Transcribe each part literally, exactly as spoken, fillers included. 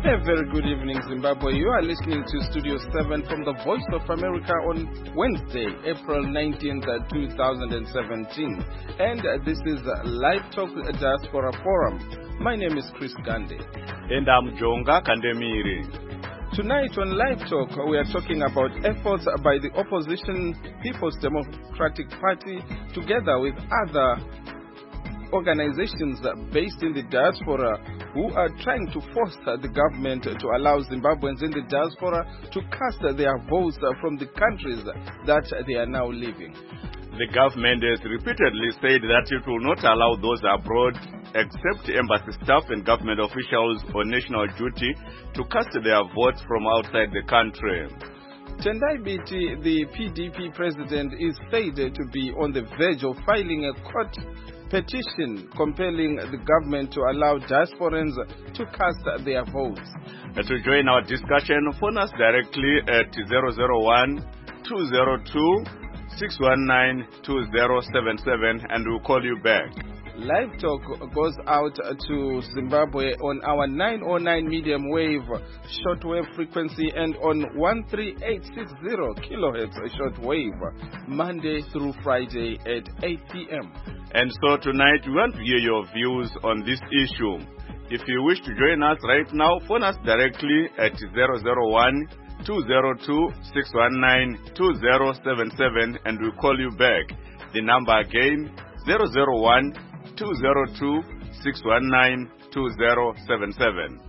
A very good evening, Zimbabwe. You are listening to Studio seven from the Voice of America on Wednesday, April nineteenth, two thousand seventeen. And uh, this is uh, Live Talk Diaspora Forum. My name is Chris Gande. And I'm Jonga Kandemiri. Tonight on Live Talk, we are talking about efforts by the opposition People's Democratic Party together with other organizations based in the diaspora who are trying to force the government to allow Zimbabweans in the diaspora to cast their votes from the countries that they are now living. The government has repeatedly said that it will not allow those abroad, except embassy staff and government officials on national duty, to cast their votes from outside the country. Tendai Biti, the P D P president, is said to be on the verge of filing a court petition compelling the government to allow diasporans to cast their votes. Uh, to join our discussion, phone us directly at zero zero one, two zero two, six one nine, two zero seven seven and we'll call you back. Live Talk goes out to Zimbabwe on our nine oh nine medium wave shortwave frequency and on one three eight six zero kilohertz shortwave, Monday through Friday at eight p.m. And so tonight we want to hear your views on this issue. If you wish to join us right now, phone us directly at zero zero one, two zero two, six one nine, two zero seven seven and we'll call you back. The number again, zero zero one, two zero two, six one nine, two zero seven seven.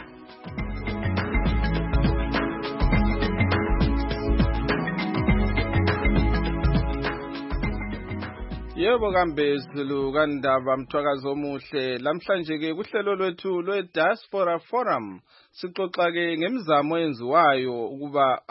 Yebo kambezulu kandaba mthwakazo omuhle lamhlanje ke kuhlelo lwethu lwe Diaspora Forum sixoxa ke ngemizamo eyenziwayo ukuba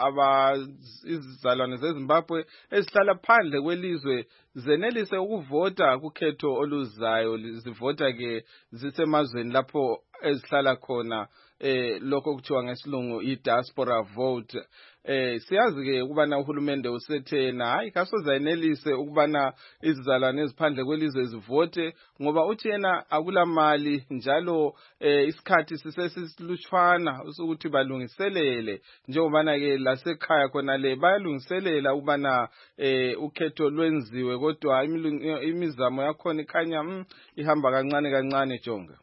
abazizalwane zeZimbabwe ezihlala phandle kwelizwe zenelise ukuvota kukhetho oluzayo zivota ke zisemazweni lapho ezihlala khona eh lokho kuthiwa ngesilungu i-diaspora vote. Eh siyazi ke ukubana uhulumende usethena hayi kasozayenelise ukubana izizalwane eziphandle kwelizwe zivote ngoba uthi yena akula mali njalo eh isikhathi sisesiluchwana ukuthi balungiselele njengobana ke lasekhaya khona le bayalungiselela ukubana eh ukhetho lwenziwe kodwa imizamo yakhona ikhanya mm, ihamba kancane kancane Jonga.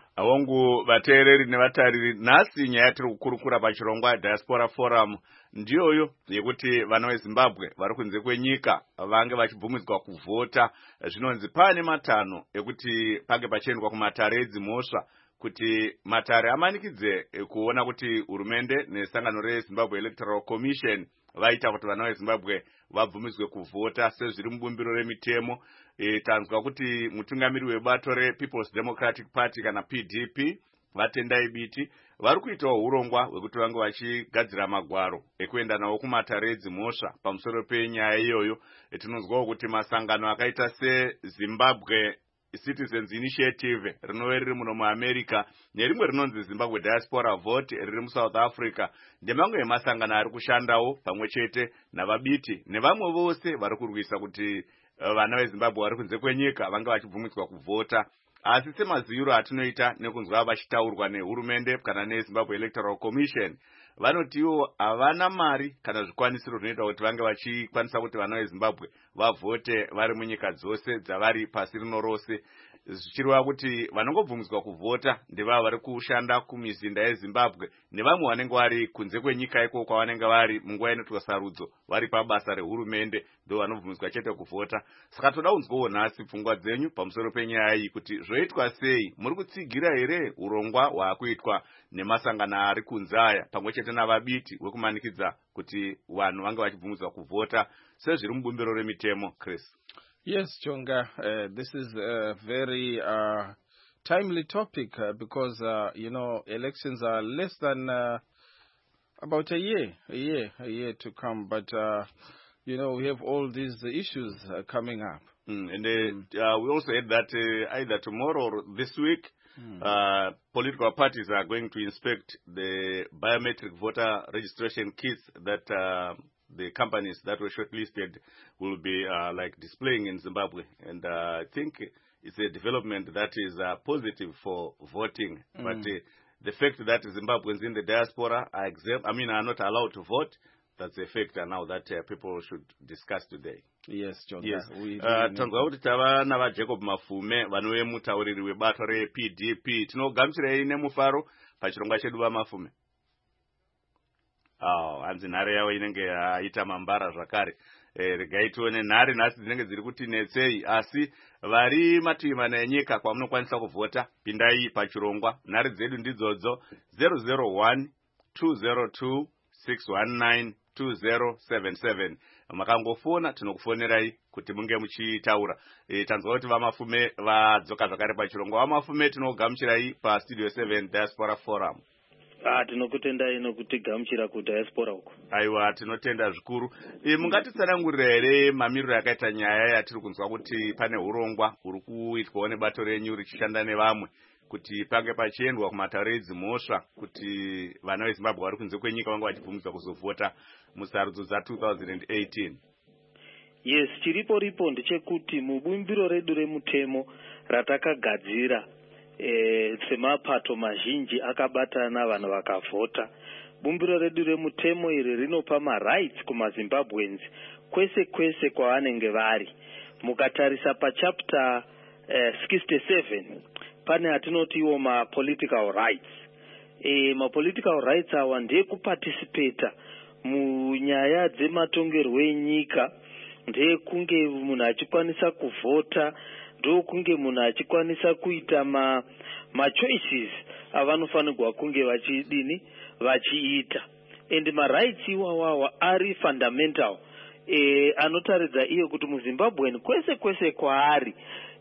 Awongu vateereri nevatariri nhasi nyaya yatiri kukurukura pachirongwa Diaspora Forum ndiyoyo yekuti vana veZimbabwe vari kunze kwenyika vange vachibvumidzwa kuvhota. Zvinonzi pane matanho ekuti pange pachiendwa kumatare edzimhosva kuti matare amanikidze kuona kuti hurumende nesangano reZimbabwe Electoral Commission vaita kuti vana veZimbabwe vabvumidzwe kuvhota sezviri mubumbiro remitemo. E, tanzwa kuti mutungamiri webato rePeople's Democratic Party kana P D P Tendai Biti vari kuitawo urongwa hwekuti vange vachigadzira magwaro ekuenda nawo kumatare edzimhosva pamusoro penyaya iyoyo. E, tinonzwawo kuti masangano akaita seZimbabwe Citizens Initiative rinove riri muno muAmerica nerimwe rinonzi Zimbabwe Diaspora Vote riri muSouth Africa ndemamwe emasangano ari kushandawo pamwe chete navabiti nevamwe vose vari kurwisa kuti vana veZimbabwe vari kunze kwenyika vange vachibvumidzwa kuvhota. Asi semaziviro atinoita nekunzwa vachitaurwa nehurumende kana neZimbabwe Electoral Commission vanotiwo havana mari kana zvikwanisiro zvinoita kuti vange vachikwanisa kuti vana veZimbabwe vavhote vari munyika dzose dzavari pasi rino rose, zvichireva kuti vanongobvumidzwa kuvhota ndevava vari kushanda kumizinda yeZimbabwe nevamwe vanenge vari kunze kwenyika iko kwavanenge vari munguva inoitwa sarudzo vari pabasa rehurumende ndo vanobvumidzwa chete kuvhota. Saka toda kunzwawo nhasi pfungwa dzenyu pamusoro penyaya iyi kuti zvoitwa sei, muri kutsigira here urongwa hwakuitwa nemasangano ari kunze aya pamwe chete navabiti wekumanikidza kuti vanhu vange vachibvumidzwa kuvhota sezviri mubumbiro remitemo. Chris. Yes, Jonga, uh, this is a very uh, timely topic uh, because, uh, you know, elections are less than uh, about a year, a year, a year to come. But, uh, you know, we have all these issues uh, coming up. Mm, and uh, mm. uh, we also heard that uh, either tomorrow or this week, mm. uh, political parties are going to inspect the biometric voter registration kits that uh, the companies that were shortlisted will be uh, like displaying in Zimbabwe. And uh, I think it's a development that is uh, positive for voting. Mm. But uh, the fact that Zimbabweans in the diaspora are exempt, I mean, are not allowed to vote, that's a factor now that uh, people should discuss today. Yes, John. Yes. We Uh, tanzwa kuti tava nava Jacob Mafume vanove mutauriri webato re-P D P. Tinogamuchirei nemufaro pachirongwa chedu vaMafume. Oh, hanzi nhare yavo inenge yaita mambara zvakare. Eh, regai tione nhare nhasi dzinenge dziri kuti netsei, asi vari mativi mana enyika kwamunokwanisa kuvhota, pindai pachirongwa. Nhare dzedu ndidzodzo zero zero one two zero two six one nine two zero seven seven. Makangofona tinokufonerai kuti munge muchitaura. E, tanzwa kuti vaMafume vadzoka zvakare pachirongwa. vaMafume tinogamuchirai pa Studio seven Diaspora Forum. Ah, tinokutendai nokutigamuchira ku diaspora uko. Aiwa, tinotenda zvikuru. E, mungatitsanangurira here mamiriro yakaita nyaya yatiri kunzwa kuti pane urongwa uri kuitwawo nebato renyu richishanda nevamwe kuti pange pachiendwa kumatauro edzimhosva kuti vana veZimbabwe vari kunze kwenyika vange vachibvumidzwa kuzovhota musarudzo dza two thousand eighteen. Yes, chiripo ripo ndechekuti mubumbiro redu remutemo ratakagadzira eh, semapato mazhinji akabatana vanhu vakavhota. Bumbiro redu remutemo iri rinopa marights kumaZimbabweans kwese kwese kwavanenge vari. Mukatarisa pachapter eh, sixty-seven pane atinotiwo ma-political rights. E, ma-political rights awa ndekuparticipata munyaya dzematongerwo enyika, ndekunge munhu achikwanisa kuvhota, ndokunge munhu achikwanisa kuita ma, ma-choices avanofanirwa kunge vachidini vachiita. And ma-rights iwawawa ari fundamental, e, anotaridza iyo kuti muZimbabwe kwese kwese kwaari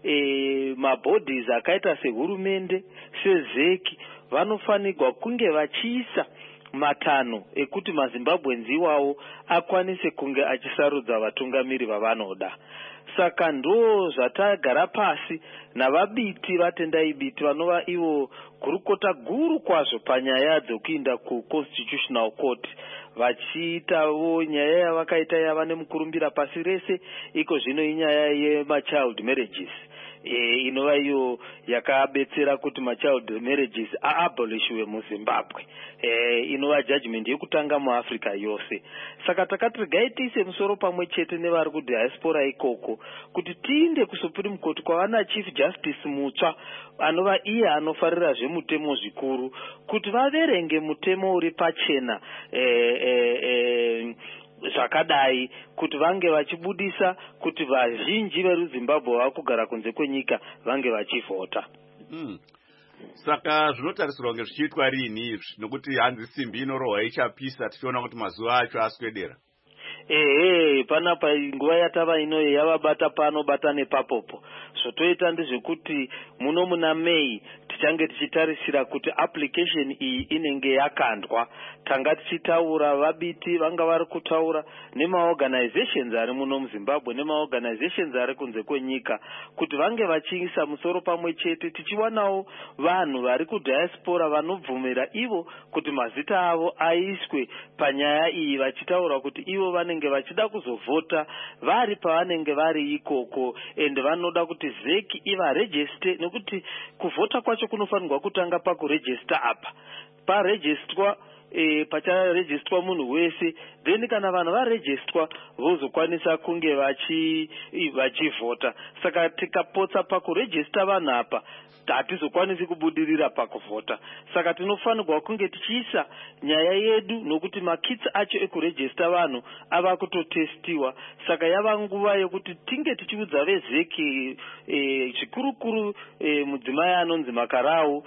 E, mabodies akaita sehurumende sezeki vanofanirwa kunge vachiisa matano ekuti maZimbabweans iwawo akwanise kunge achisarudza vatungamiri vavanoda. Saka ndo zvatagara pasi navabiti vatendai biti vanova ivo gurukota guru kwazvo panyaya dzokuinda kuconstitutional court vachiitawo nyaya yavakaita yava nemukurumbira pasi rese iko zvino inyaya yemachild marriages. E, inova iyo yakabetsera kuti machild marriages aabolishwe muZimbabwe. E, inova judgment yekutanga muAfrica yose. Saka takati regai tiise musoro pamwe chete nevari kudiaspora ikoko kuti tiinde kuSupreme Court kwavana Chief Justice mutsva anova iye anofarira zvemutemo zvikuru kuti vaverenge mutemo uri pachena e, e, e, zvakadai kuti vange vachibudisa kuti vazhinji veruZimbabwe vakugara kunze kwenyika vange vachivhota. Mm. Saka zvinotarisirwa kunge zvichiitwa rini izvi nokuti hanzi simbi inorohwa ichapisa tichiona kuti mazuva acho aswedera. Ehe, panapa nguva yatava inoyo yavabata pano bata nepapopo. Zvotoita ndezvekuti muno muna May tichange tichitarisira kuti application iyi inenge yakandwa. Tanga tichitaura vabiti vanga vari kutaura nemaorganizations ari muno muZimbabwe nemaorganizations ari kunze kwenyika kuti vange vachiisa musoro pamwe chete tichiwanawo vanhu vari kudiaspora vanobvumira ivo kuti mazita avo aiswe panyaya iyi vachitaura kuti ivo vanenge vachida kuzovhota vari pavanenge vari ikoko ende vanoda kuti zeki iva register nekuti kuvhota kwacho kunofanirwa kutanga pakuregister apa paregistrwa e, pacharegistrwa munhu wese then kana vanhu varegistrwa vozokwanisa kunge vachi vachivhota. Saka tikapotsa pakuregister vanhu apa hatizokwanisi kubudirira pakuvhota. Saka tinofanirwa kunge tichiisa nyaya yedu nokuti makits acho ekuregister vanhu ava kutotestiwa. Saka yava nguva yekuti tinge tichiudza vezeki e, zvikurukuru e, mudzimai anonzi Makarau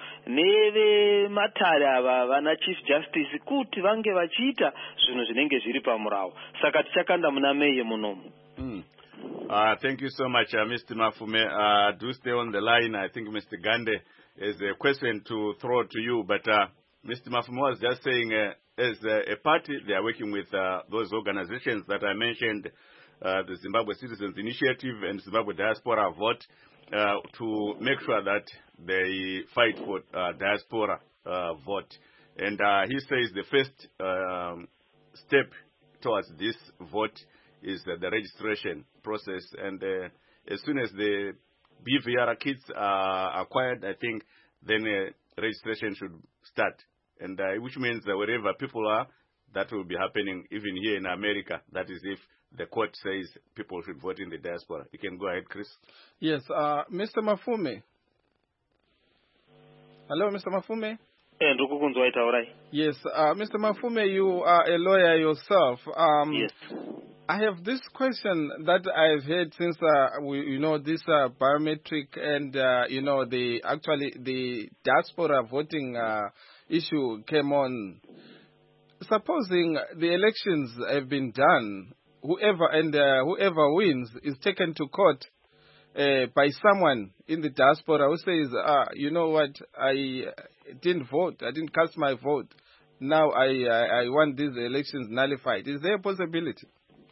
nevematare ava vana Chief Justice kuti vange vachiita zvinhu zvinenge zviri pamurao. Saka tichakanda muna May munomu. Mm. Uh, thank you so much, uh, Mister Mafume. Uh, do stay on the line. I think Mister Gande has a question to throw to you. But uh, Mister Mafume was just saying, uh, as uh, a party, they are working with uh, those organizations that I mentioned, uh, the Zimbabwe Citizens Initiative and Zimbabwe Diaspora Vote, uh, to make sure that they fight for uh, diaspora uh, vote. And uh, he says the first um, step towards this vote is uh, the registration process, and uh, as soon as the B V R kits are acquired, I think then uh, registration should start. And uh, which means that wherever people are, that will be happening even here in America. That is if the court says people should vote in the diaspora. You can go ahead, Chris. Yes, uh, Mister Mafume. Hello, Mister Mafume. Yes, uh, Mister Mafume, you are a lawyer yourself. Um, yes. I have this question that I've heard since uh, we, you know, this uh, biometric and uh, you know the actually the diaspora voting uh, issue came on. Supposing the elections have been done, whoever and uh, whoever wins is taken to court uh, by someone in the diaspora who says, ah, you know what, I didn't vote, I didn't cast my vote. Now I, I, I want these elections nullified. Is there a possibility?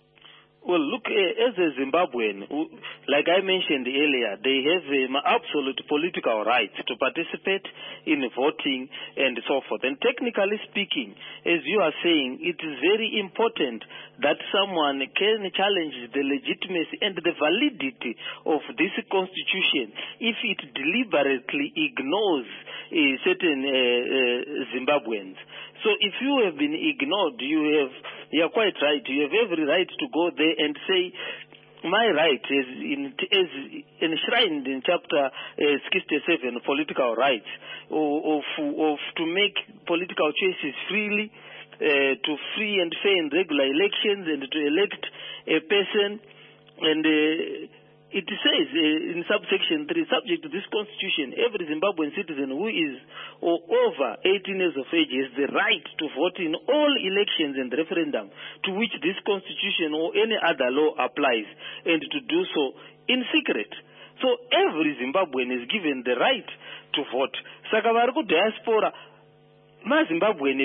Well, look, uh, as a Zimbabwean, like I mentioned earlier, they have um, absolute political rights to participate in voting and so forth. And technically speaking, as you are saying, it is very important that someone can challenge the legitimacy and the validity of this constitution if it deliberately ignores uh, certain uh, uh, Zimbabweans. So if you have been ignored, you have, you are quite right, you have every right to go there and say, my right is, in, is enshrined in chapter uh, sixty-seven, political rights, of, of to make political choices freely, uh, to free and fair and regular elections, and to elect a person. And uh, it says uh, in subsection three, subject to this constitution, every Zimbabwean citizen who is or over eighteen years of age has the right to vote in all elections and referendum to which this constitution or any other law applies, and to do so in secret. So every Zimbabwean is given the right to vote. Sakavari diaspora Zimbabwean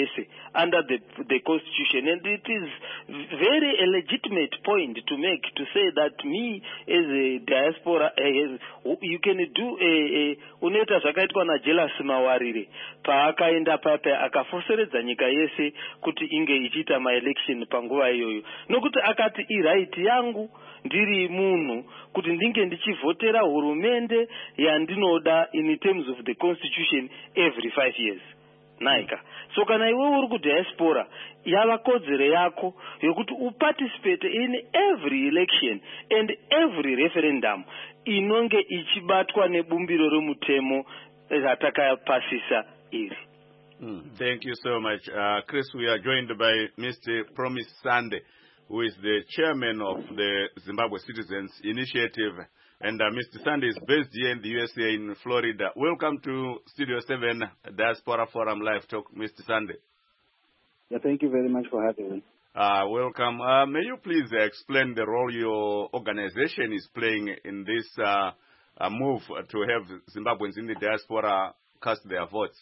under the the constitution, and it is very a legitimate point to make to say that me as a diaspora uh, you can do a uneta zvakaitwa naJelas Mawarire paakaenda pape akafoseredza nyika yese kuti inge ichita maelection panguva iyoyo, nokuti akati iright yangu ndiri munhu kuti ndinge ndichivhotera hurumende yandinoda in terms of the constitution every five years. Naika. So kana iwe uri kudiaspora yava kodzero yako yokuti uparticipate in every election and every referendum inonge ichibatwa nebumbiro remutemo ratakapasisa iri. Mm, thank you so much. Uh, Chris, we are joined by Mister Promise Sande, who is the chairman of the Zimbabwe Citizens Initiative. And uh, Mister Sande is based here in the U S A in Florida. Welcome to Studio seven Diaspora Forum Live Talk, Mister Sande. Yeah, thank you very much for having me. Uh, welcome. Uh, may you please uh, explain the role your organization is playing in this uh, uh, move to have Zimbabweans in the diaspora cast their votes?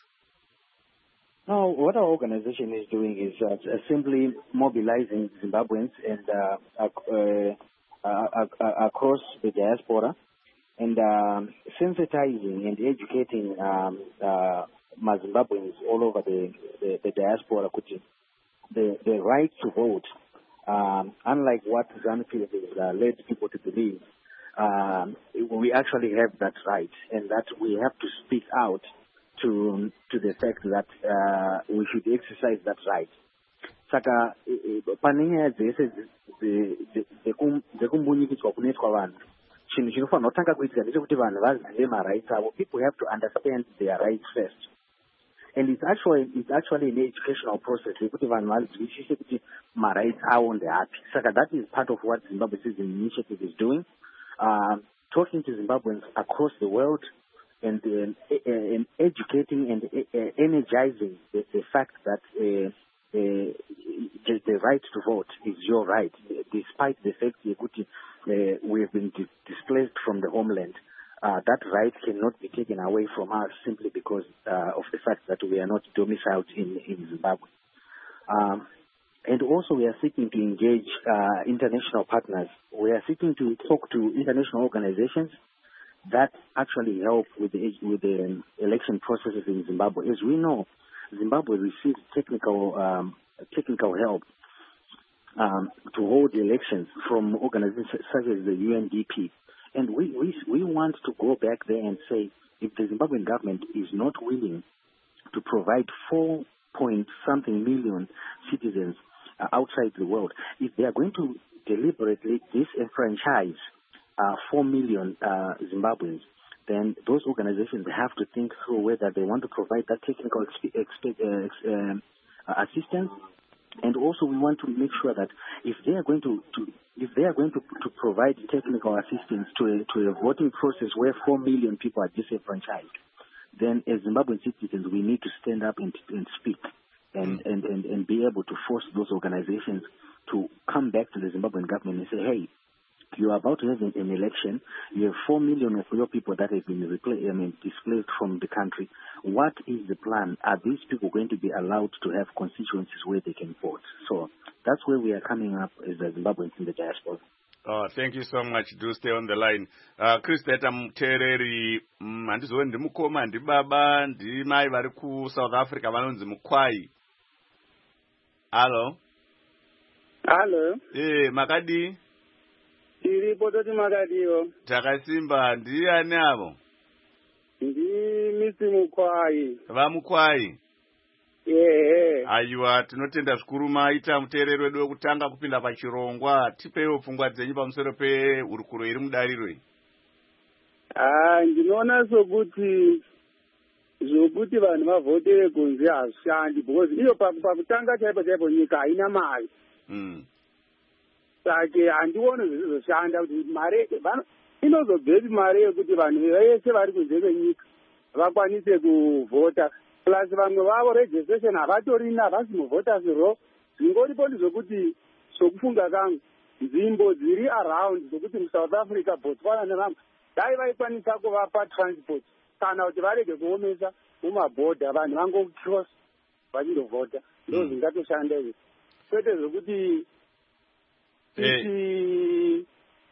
No, what our organization is doing is uh, simply mobilizing Zimbabweans and uh, uh, Uh, uh, across the diaspora, and um, sensitizing and educating um, uh, Zimbabweans all over the, the, the diaspora, the, the right to vote, um, unlike what ZANU-P F has uh, led people to believe, um, we actually have that right, and that we have to speak out to, to the fact that uh, we should exercise that right. Saka panyaya dzese dzekumbunyikidzwa kunoitwa vanhu, chinhu chinofanira kutanga kuitika ndechekuti vanhu vazive marights avo. People have to understand their rights first, and it's actually it's actually an educational process yekuti vanhu vazwisise kuti marights avo ndeapi. Saka that is part of what Zimbabwe Citizen Initiative is doing, uh, talking to Zimbabweans across the world and, uh, and educating and uh, energizing the, the fact that uh, Uh, the, the right to vote is your right, despite the fact that uh, we have been di- displaced from the homeland. Uh, that right cannot be taken away from us simply because uh, of the fact that we are not domiciled in, in Zimbabwe. Um, and also we are seeking to engage uh, international partners. We are seeking to talk to international organizations that actually help with the, with the election processes in Zimbabwe. As we know, Zimbabwe receives technical um, technical help um, to hold elections from organizations such as the U N D P And we, we, we want to go back there and say, if the Zimbabwean government is not willing to provide four point something million citizens uh, outside the world, if they are going to deliberately disenfranchise uh, four million uh, Zimbabweans, then those organizations have to think through whether they want to provide that technical exp- exp- uh, ex- uh, assistance. And also we want to make sure that if they are going to, to if they are going to, to provide technical assistance to a, to a voting process where four million people are disenfranchised, then as Zimbabwean citizens we need to stand up and, and speak and, and, and, and be able to force those organizations to come back to the Zimbabwean government and say, hey, you are about to have an, an election. You have four million of your people that have been repla- I mean, displaced from the country. What is the plan? Are these people going to be allowed to have constituencies where they can vote? So that's where we are coming up as the Zimbabweans in the diaspora. Oh, thank you so much. Do stay on the line. Uh, Chris Data Mutereri, handizove ndimukoma ndibaba ndimai vari ku South Africa vanonzi Mukwai. Hello. Hello. Eh, makadi? Tiripo toti makadiwo. Takasimba ndiani avo? Ndi Misi Mukwai. VaMukwai. Yeah. Aiwa, tinotenda zvikuru maita muteereri wedu wekutanga kupinda pachirongwa. Tipeiwo pfungwa dzenyu pamusoro pehurukuro iri mudariro. Ah, ndinoona sokuti zvokuti vanhu vavhotere kunze hazvishandi because iyo pakutanga chaipo chaipo nyika haina mari. Mm. Saka handioni zvizoshanda kuti mari inozobvepi mari yekuti vanhu vese vari kunze kwenyika vakwanise kuvhota. Plus vamwe vavo registration havatorina, havasi muvhota ziro. Zvingoripo ndizvokuti sokufunga kangu nzvimbo dziri around dzokuti muSouth Africa, Botswana nevamwe dai vaikwanisa kuvapa transport kana kuti varege kuomesa mumabhodha vanhu vangocross vachindovhota. Ndo zvingatoshanda izvi. Kwete zvokuti kuti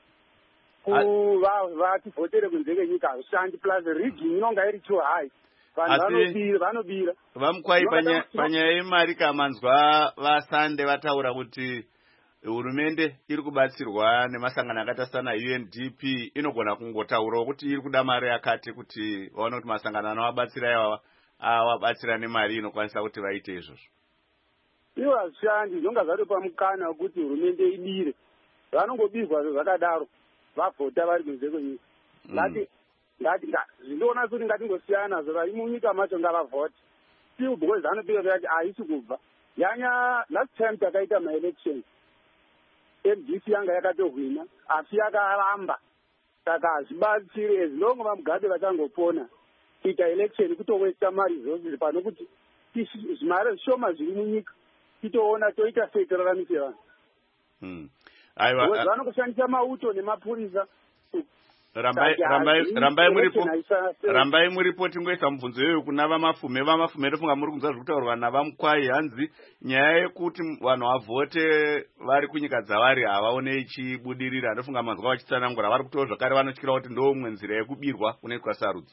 vativhotere kunze kwenyika hazvishandi. Plus rigging inonga iri too high. Vanhu vanobira. VaMukwai, panyaya yemari kamanzwa vaSande vataura kuti hurumende iri kubatsirwa nemasangano akaita sana U N D P inogona kungotaurawo kuti iri kuda mari yakati kuti vaone kuti masangano anovabatsira iwawa avabatsira nemari inokwanisa kuti vaite izvozvo. Ivo hazvishandi, zvonga zvatopa mukana wekuti hurumende ibire. Vanongobirwa zvakadaro vavhota vari kunze kwenyika. Ngati ngati zvinoona kuti ngatingosiyana zvo munyika macho ngavavhote. Still because vanopira kuti haisi kubva. Yanya last time takaita ma-elections. M D C yanga yakatohwina asi yakaramba. Saka hazvibatsiri as long vaMugabe vachangopona kuita election kutowesta mari zose pano kuti zvimari zvishoma zviri munyika titoona toita sei toraramise vanhu. Mm. Aiwa, vanongoshandisa mauto nemapurisa. Rambai rambai muripo rambai muripo tingoisa mubvunzo iyoyo kuna vamafume vamafume ndofunga muri kunzwa zvekutaurwa navaMukwai hanzi nyaya yekuti vanhu vavhote vari kunyika dzavari havaone ichibudirira. Ndofunga manzwa vachitsanangura vari kutowo zvakare vanotyira kuti ndomwe nzira yekubirwa kunoitwa sarudzo.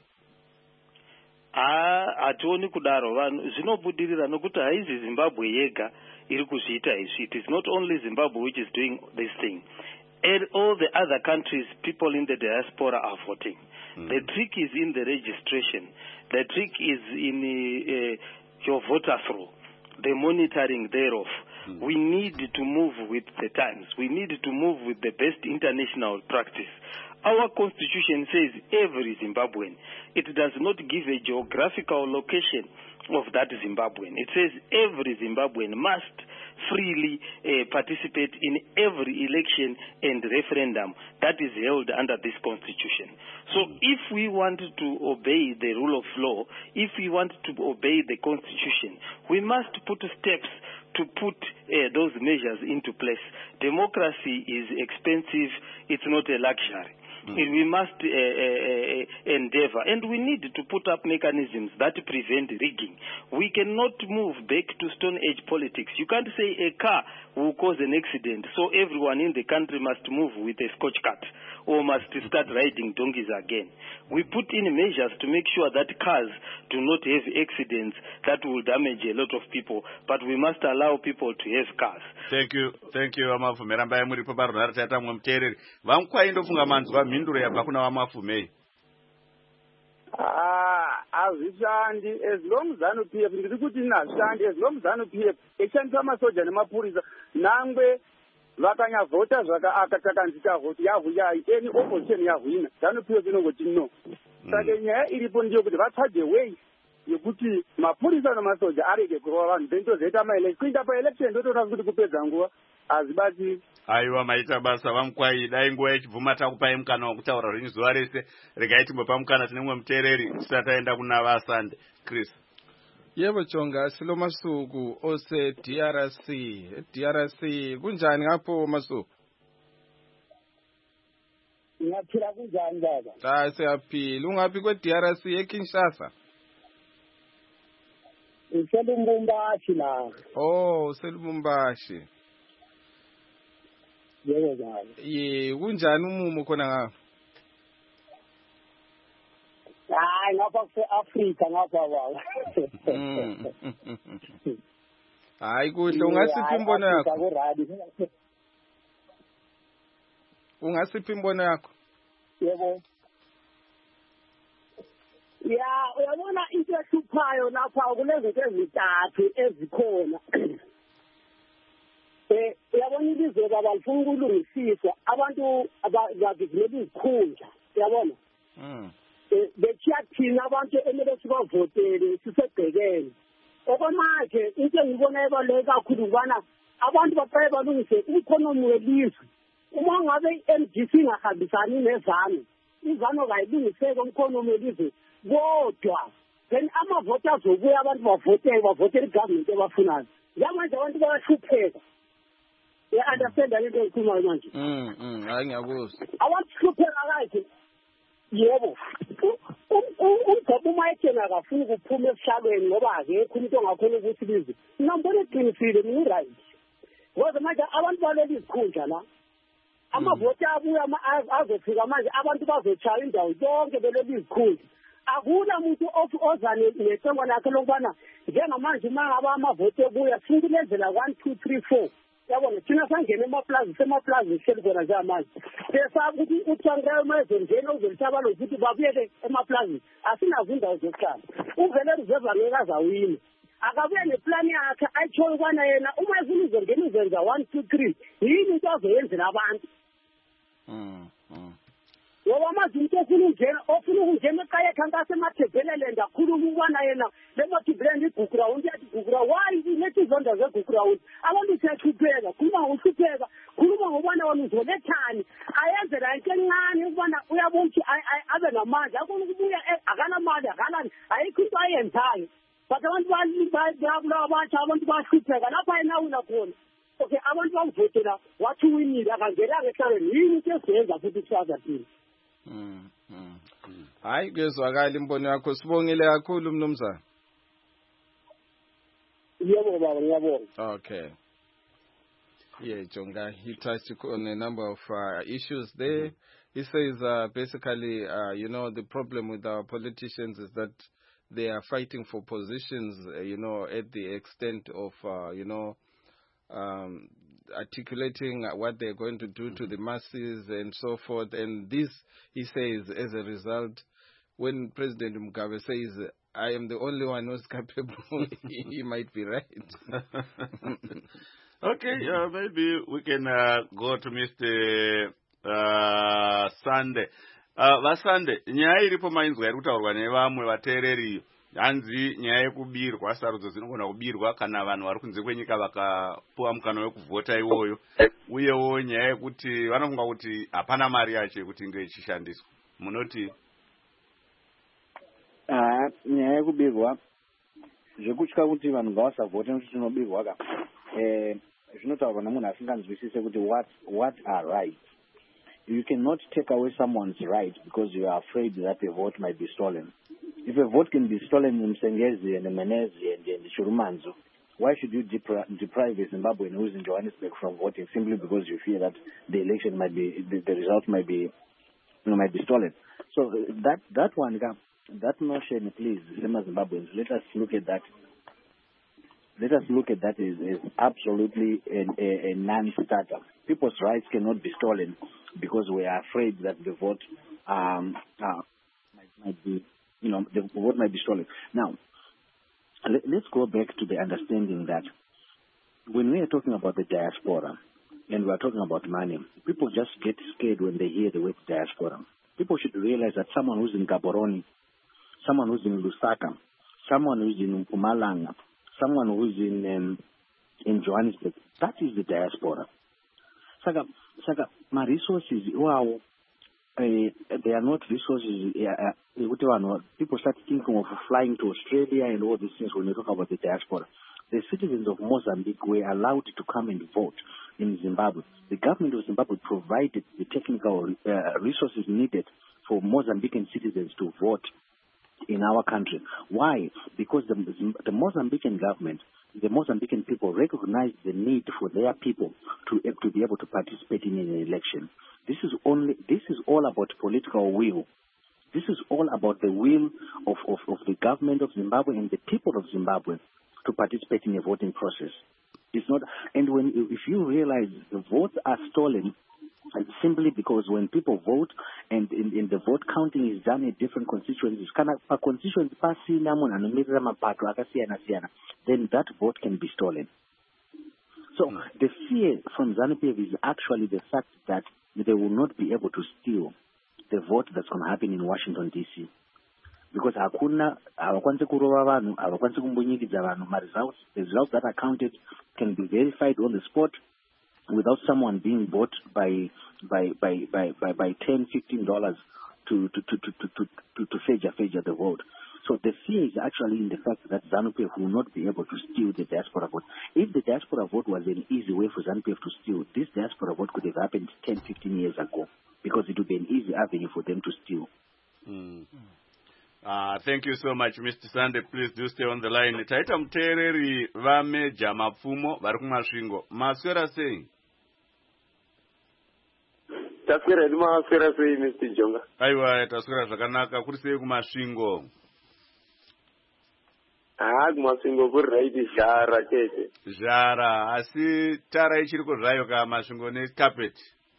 Ah, hationi kudaro. Vanhu zvinobudirira nokuti haizi Zimbabwe yega iri kuzviita izvi. It is not only Zimbabwe which is doing this thing. And all the other countries, people in the diaspora are voting. Mm. The trick is in the registration. The trick is in uh, your voter through, the monitoring thereof. Mm. We need to move with the times. We need to move with the best international practice. Our constitution says every Zimbabwean. It does not give a geographical location of that Zimbabwean. It says every Zimbabwean must freely uh, participate in every election and referendum that is held under this constitution. So if we want to obey the rule of law, if we want to obey the constitution, we must put steps to put uh, those measures into place. Democracy is expensive. It's not a luxury. Mm. We must uh, uh, endeavor, and we need to put up mechanisms that prevent rigging. We cannot move back to Stone Age politics. You can't say a car will cause an accident, so everyone in the country must move with a scotch cart or must start riding donkeys again. We put in measures to make sure that cars do not have accidents that will damage a lot of people, but we must allow people to have cars. Thank you, thank you, Amafu Meramba Muripo Barnard Tatam Terry. VaMukwai ndofunga manzwa mhinduro yabva kuna vaMafumei. Ah, hazvishandi as long as ZANU P F ndiri kuti hazvishandi as long as ZANU P F echishandisa masoja nemapurisa nangwe vakanyavhota zvakaakatakandita vhoti yavuyai any opposition yavhina ZANU P F inongoti no. Saka nyaya iripo ndiyo kuti vatsvage way yekuti mapurisa nemasoja arege kurova vanhu then tozoita maelection kuinda paelection ndotoona kuti kupedza nguva hazvibatsiri. Aiwa, maita basa vamukwai, dai nguva yechibvuma takupai mukana wekutaura zvenyu zuva rese. Regai timbopa mukana tine mumwe muteereri tisati taenda kuna vaSande. Chris. Yebo Jonga, silo Masuku ose D R C. D R C kunjani ngapho Masuku? Ngiyaphila kunjani baba? Cha siyaphila. Ungaphi kwe D R C eKinshasa? Uselumbashi la. Oh, uselumbashi. Yebo baba. Ye, kunjani umumo khona ngapha? Hayi ngapha se-Africa ngapha baba. Hayi kuhle, ungasiphi imbono yakho? Ungasiphi imbono yakho? Yebo. Ya, uyabona into ehluphayo lapha kulezinto ezintathu ezikhona. Eh, uyabona ilizwe abalifuna ukulungisiswa, abantu abagijimela izikhundla, uyabona? Mm. Eh, bechiya thina abantu emele sibavotele sisebhekene. Okwamanje into engibona ebaluleke kakhulu ukubana abantu baqale balungise i-economy welizwe. Uma ngabe i-M D C ingahambisani nezano, izano kayilungiseke i-economy welizwe kodwa then amavoti azobuya abantu bavotele bavotele igovernment ebafunayo. Njengamanje abantu bayahlupheka. Ya understand into engikhulumayo manje? Mm, mm, hayi ngiyakuzwa. Awahlupheka kahle. Yebo. Umgaba uma ethena akafuni ukuphuma esishalweni ngoba akekho umuntu ongakhona ukuthi lize. Nambona eqinisile ni right. Ngoba manje abantu baleli izikhundla la. Amavoti abuya azofika manje abantu bazochaya indawo yonke beleli izikhundla. Akuna umuntu ozane necengo lakhe lokubana njengamanje uma ngaba amavoti ebuya singilezela one two three four. Yabona thina sangena emaplazi semaplazi sihleli khona nje amanje besa ukuthi uthangela manje njena uzolisabalo ukuthi babuyele emaplazi asinazo indawo zokuhlala uvele reserve ngeke azawini akabuye neplan yakhe ayichoyo kwana yena uma ezini izongena izenza one two three yini into azoyenzela abantu. Mm, mm. Ngoba manje umuntu ofuna ukungena ofuna ukungena ekhaya ekhankasa emathebhelele ndakhuluma ukwana yena lemothibhileni igugura unti yathi gugura why ilethi izonda zegugura unti abantu siyahlupheka khuluma ngokuhlupheka khuluma ngobana wona uzolethani ayenze la into encane ukubana uyabona ukuthi abe namandla akona ukubuya akanamali akalani ayikho into ayenzayo but abantu bayabulawa abantu abantu bahlupheka lapha yena wina khona. Okay, abantu bavotela wathi winile akangelanga ehlabeni yini into esiyenza futhi kusasa thina. Mm, mm. Hayi kuyezwakala imbono yakho, sibongile kakhulu mnumzana. Yebo baba ngiyabonga. Okay. Yeah, Jonga, he touched on a number of uh, issues there. He says uh, basically, uh, you know, the problem with our politicians is that they are fighting for positions, uh, you know, at the extent of, uh, you know, um, articulating what they're going to do to the masses and so forth. And this, he says, as a result, when President Mugabe says, I am the only one who's capable, he might be right. Okay, uh, maybe we can uh, go to Mister Uh, Sande. Uh, VaSande, nyaya iripo mainzwa iri kutaurwa nevamwe vateereri hanzi nyaya yekubirwa, sarudzo dzinogona kubirwa kana vanhu vari kunze kwenyika vakapuwa mukana wekuvhota iwoyo, uyewo nyaya yekuti vanofunga kuti hapana mari yacho yekuti inge ichishandiswa. Munoti? Ah, nyaya yekubirwa zvekutya kuti vanhu ngavasavhota nokuti tinobirwa ka eh zvinotaurwa nemunhu asinganzwisise kuti what what are right. You cannot take away someone's right because you are afraid that a vote might be stolen. If a vote can be stolen in Msengezi and Menezi and in Churumanzu, why should you depri- deprive a Zimbabwean who is in Johannesburg from voting simply because you fear that the election might be, the, the result might be, you know, might be stolen? So uh, that that one, that notion, please, Zimbabweans, let us look at that. Let us look at that as, as absolutely a, a, a non-starter. people's rights cannot be stolen because we are afraid that the vote um, uh, might, might be, you know, the vote might be stolen. Now, let, let's go back to the understanding that when we are talking about the diaspora and we are talking about money, people just get scared when they hear the word diaspora. People should realize that someone who's in Gaborone, someone who's in Lusaka, someone who's in Mpumalanga, someone who's in um, in Johannesburg, that is the diaspora. Saka, saka, my resources, wow, uh, they are not resources. Uh, uh, people start thinking of flying to Australia and all these things when you talk about the diaspora. The citizens of Mozambique were allowed to come and vote in Zimbabwe. The government of Zimbabwe provided the technical uh, resources needed for Mozambican citizens to vote in our country. Why? Because the, the Mozambican government, the Mozambican people recognized the need for their people to, to be able to participate in an election. This is only. This is all about political will. This is all about the will of, of, of the government of Zimbabwe and the people of Zimbabwe to participate in a voting process. It's not, and when if you realize the votes are stolen, it's simply because when people vote and in, in the vote counting is done in different constituencies, per constituency, then that vote can be stolen. So mm. the fear from ZANU-P F is actually the fact that they will not be able to steal the vote that's going to happen in Washington, D C Because hakuna hawakwanisi kurova vanhu, hawakwanisi kumbonyikidza vanhu. My results, the results that are counted can be verified on the spot without someone being bought by by by by by, by ten, fifteen dollars to to to to to to to fetch fetch the vote. So the fear is actually in the fact that ZANU-P F will not be able to steal the diaspora vote. If the diaspora vote was an easy way for ZANU-P F to steal, this diaspora vote could have happened ten, fifteen years ago, because it would be an easy avenue for them to steal. Mm. Uh, thank you so much, Mister Sunday. Please do stay on the line. Taita mtereri vame jamapfumo vari kumasvingo. Maswera sei? Taswera ndi maswera sei, Mister Jonga? Aiwa, taswera zvakanaka. Kuri sei kumasvingo? Ah, kumasvingo kuri raiti zhara chete. Zhara, asi tara ichiriko zvayo ka masvingo ne carpet.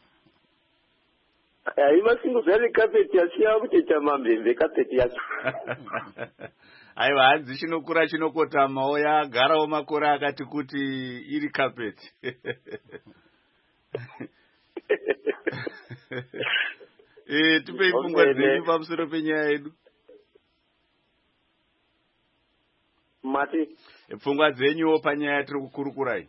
Ai masingo zvare carpet yasiya kuti chamambembe carpet yacho. Aiwa, hadzi chinokura chinokotamawo yagarawo makore akati kuti iri carpet. Eh, tupei pfungwa dzenyu pamusoro penyaya yedu. Mati? Pfungwa dzenyuwo panyaya tiri kukurukurai.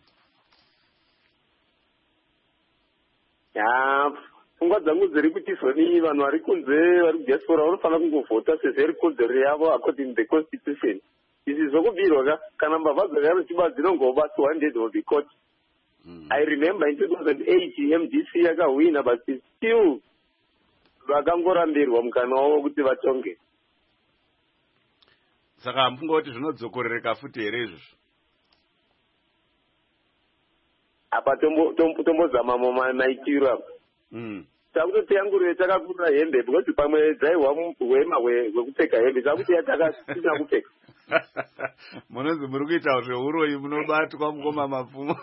Ya, pfungwa dzangu dziri kuti zvoni vanhu vari kunze vari kudiaspora vanofanira kungovhota sezvo iri kodzero yavo according to the constitution. Izvi zvokubirwa ka kana mbavha dzakaro chiba dzinongoba two hundred of the court. Mm. I remember in two thousand eight M D C yakahwina but still vakangorambirwa mukana wavo kuti vatonge. Saka mfunga kuti zvinodzokorereka futi here izvozvo? Apa tombozama maitiro apa. Takuti tiyangurire takakura hembe because pamwe dzaiwa hwema hwekupfeka hembe takuti yatakasina kupfeka. Munonzi muri kuita zveuroyi munobatwa mukoma mapfumo.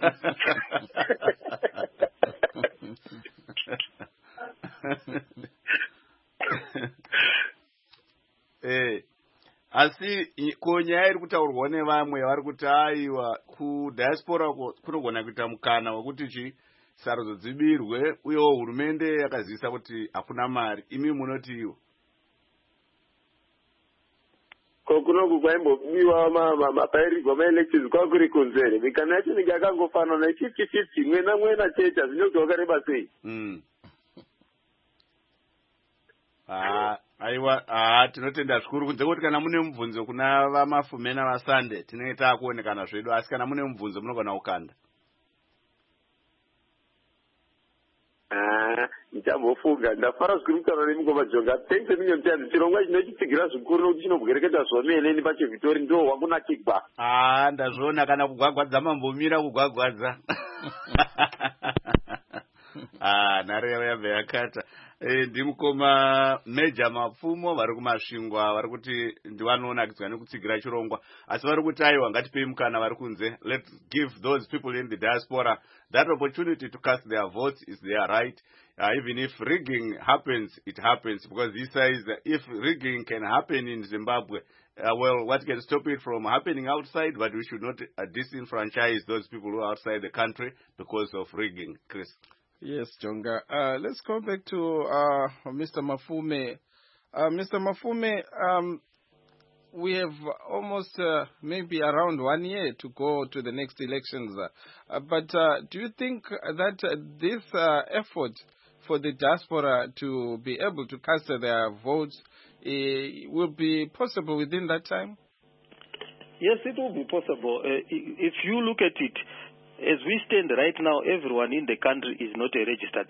Eh, asi kunyaya iri kutaurwa nevamwe vari kuti aiwa kudiaspora kunogona kuita mukana wekuti chi sarudzo dzibirwe uyewo hurumende yakazivisa kuti hakuna mari. Imi munoti iwo? Kokunoku kwaimbobiwa mapairirwa maelections kwakuri kunzere mikana yacho inenge yakangofanana fifty fifty mwena mwena chete hazvinoti wakareba sei. Ah, aiwa, ah, tinotenda zvikuru kunze kuti kana mune mubvunzo kuna vamafume navasande tinenge taakuonekana zvedu, asi kana mune mubvunzo munogona kukanda. Ah, ndichambofunga ndafara zvikuru kutaura nemingoma Jonga. Thanks eminye mutandi chirongwa chinochitigira zvikuru nokuti chinobwereketa zvomene nepachivitori ndo wakunakigwa. Ah, ndazviona kana kugwagwadza mambomira kugwagwadza. ah nhare yabve yakata eh ndimukoma Major Mapfumo vari kumasvingwa vari kuti ndivanonakidzwa nekutsigira chirongwa asi vari kuti aiwa ngatipei mukana vari kunze. Let's give those people in the diaspora that opportunity to cast their votes. Is their right. Uh, even if rigging happens, it happens, because he says that if rigging can happen in Zimbabwe, uh, well, what can stop it from happening outside? But we should not uh, disenfranchise those people who are outside the country because of rigging. Chris. Yes, Jonga. Uh, let's go back to uh, Mister Mafume. Uh, Mister Mafume, um, we have almost uh, maybe around one year to go to the next elections. Uh, but uh, do you think that uh, this uh, effort for the diaspora to be able to cast their votes uh, will be possible within that time? Yes, it will be possible. Uh, if you look at it, as we stand right now, everyone in the country is not a registered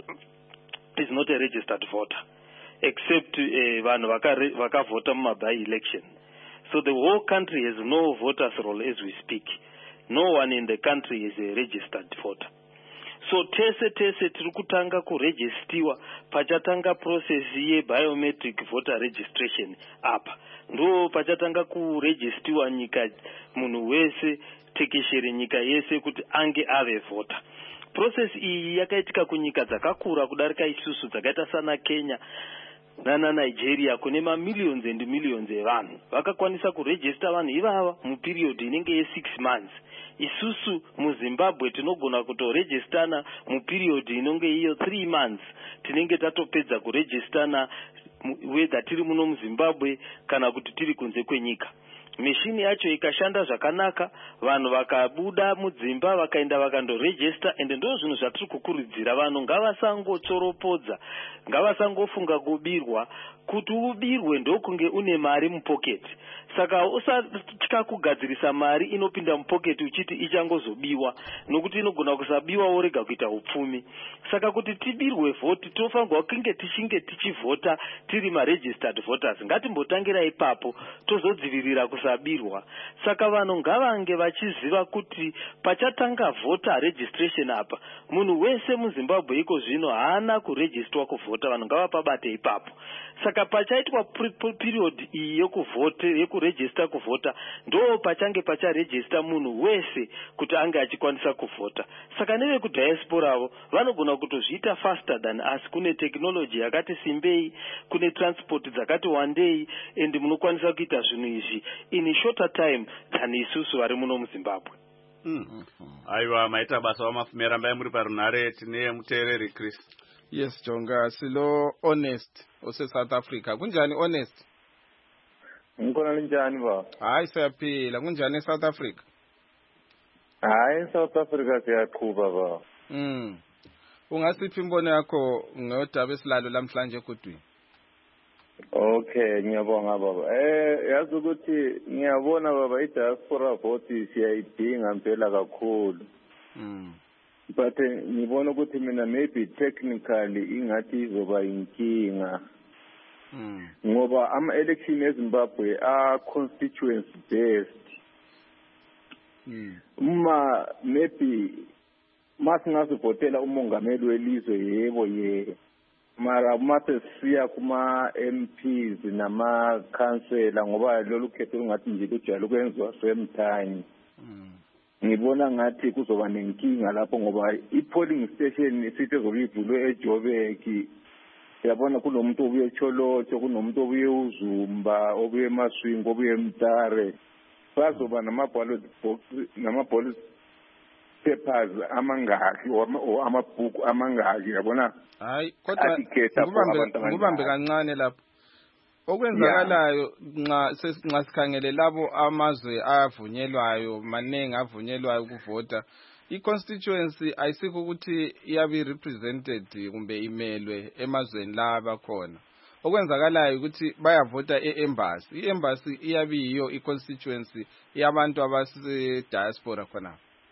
is not a registered voter, except one uh, vaka voter by election. So the whole country has no voters roll as we speak. No one in the country is a registered voter. So tese tese tirikutanga kuregistiwa pachatanga process ye biometric voter registration apa. Ndo pachatanga kuregistiwa nyika munhu wese tekeshere nyika yese kuti ange ave voter. Process iyi yakaitika kunyika dzakakura kudarika isusu dzakaita sana Kenya nana Nigeria kune ma millions and millions evanhu vakakwanisa kuregister vanhu ivava mu period inenge ye six months. Isusu mu Zimbabwe tinogona kutoregistana mu period inonge iyo three months tinenge tatopedza kuregistana whether tiri muno mu Zimbabwe kana kuti tiri kunze kwenyika. Mishini yacho ikashanda zvakanaka, vanhu vakabuda mudzimba vakaenda vakandoregister, ende ndo zvinhu zvatiri kukurudzira vanhu ngavasangotoropodza, ngavasangofunga kubirwa, kuti ubirwe ndokunge une mari mupocket. Saka usatya kugadzirisa mari inopinda mupocket uchiti ichangozobiwa, nokuti inogona kusabiwa worega kuita upfumi. Saka kuti tibirwe vote tofanirwa kunge tichinge tichivhota tiri ma registered voters. Ngatimbotangira ipapo tozodzivirira kusabirwa. Saka vanhu ngavange vachiziva kuti pachatanga voter registration apa, munhu wese muZimbabwe iko zvino haana kuregistrwa kuvhota, vanhu ngavapabate ipapo. Saka pachaitwa period iyi yekuvote yekuregister kuvhota, ndo pachange pacharegister munhu wese kuti ange achikwanisa kuvhota. Saka neve kudiaspora vanogona kutozviita faster than us. Kune technology yakati simbei, kune transport dzakati wandei, and munokwanisa kuita zvinhu izvi in a shorter time than isusu vari muno muZimbabwe. Mm. Aiwa maita basa wamafumera mbai muri parunare tine muteereri Chris. Yes, Jonga, silo honest ose South Africa. Kunjani honest? Ngikona linjani ba? Hayi siyaphila. Kunjani South Africa? Hayi South Africa siyaqhuba ba. Mm. Ungasiphi imbono yakho ngodaba esilalo lamhlanje kodwi? Okay, ngiyabonga baba. Eh yazi ukuthi ngiyabona baba i-diaspora vote siyayidinga impela kakhulu. Mm. But ngibona ukuthi mina maybe technically ingathi izoba inkinga. Mm. Ngoba ama election eZimbabwe are constituency based. Mm. Uma maybe masingazivotela umongameli welizwe yebo ye mara mase siya kuma M Ps nama councilor ngoba lolu khetho ngathi nje kujayele ukwenziwa same time. Mm. Ngibona ngathi kuzoba nenkinga lapho ngoba i-polling station sithi ezobivulwe eJobek. Siyabona kunomuntu obuye eCholotsho, kunomuntu obuye uZumba, obuye eMaswingo, obuye eMtare. Bazoba nama-ballot box nama-ballot papers amangaki o amabhuku amangaki yabona. Hayi kodwa ngubambe ngubambe kancane lapho. Okwenzakalayo nxa sesinxa sikhangele labo amazwe avunyelwayo manengi avunyelwayo ukuvota, i-constituency ayisikho ukuthi iyabe represented kumbe imelwe emazweni laba khona. Okwenzakalayo ukuthi bayavota e-embassy, i-embassy iyabe yiyo i-constituency yabantu abase diaspora khona.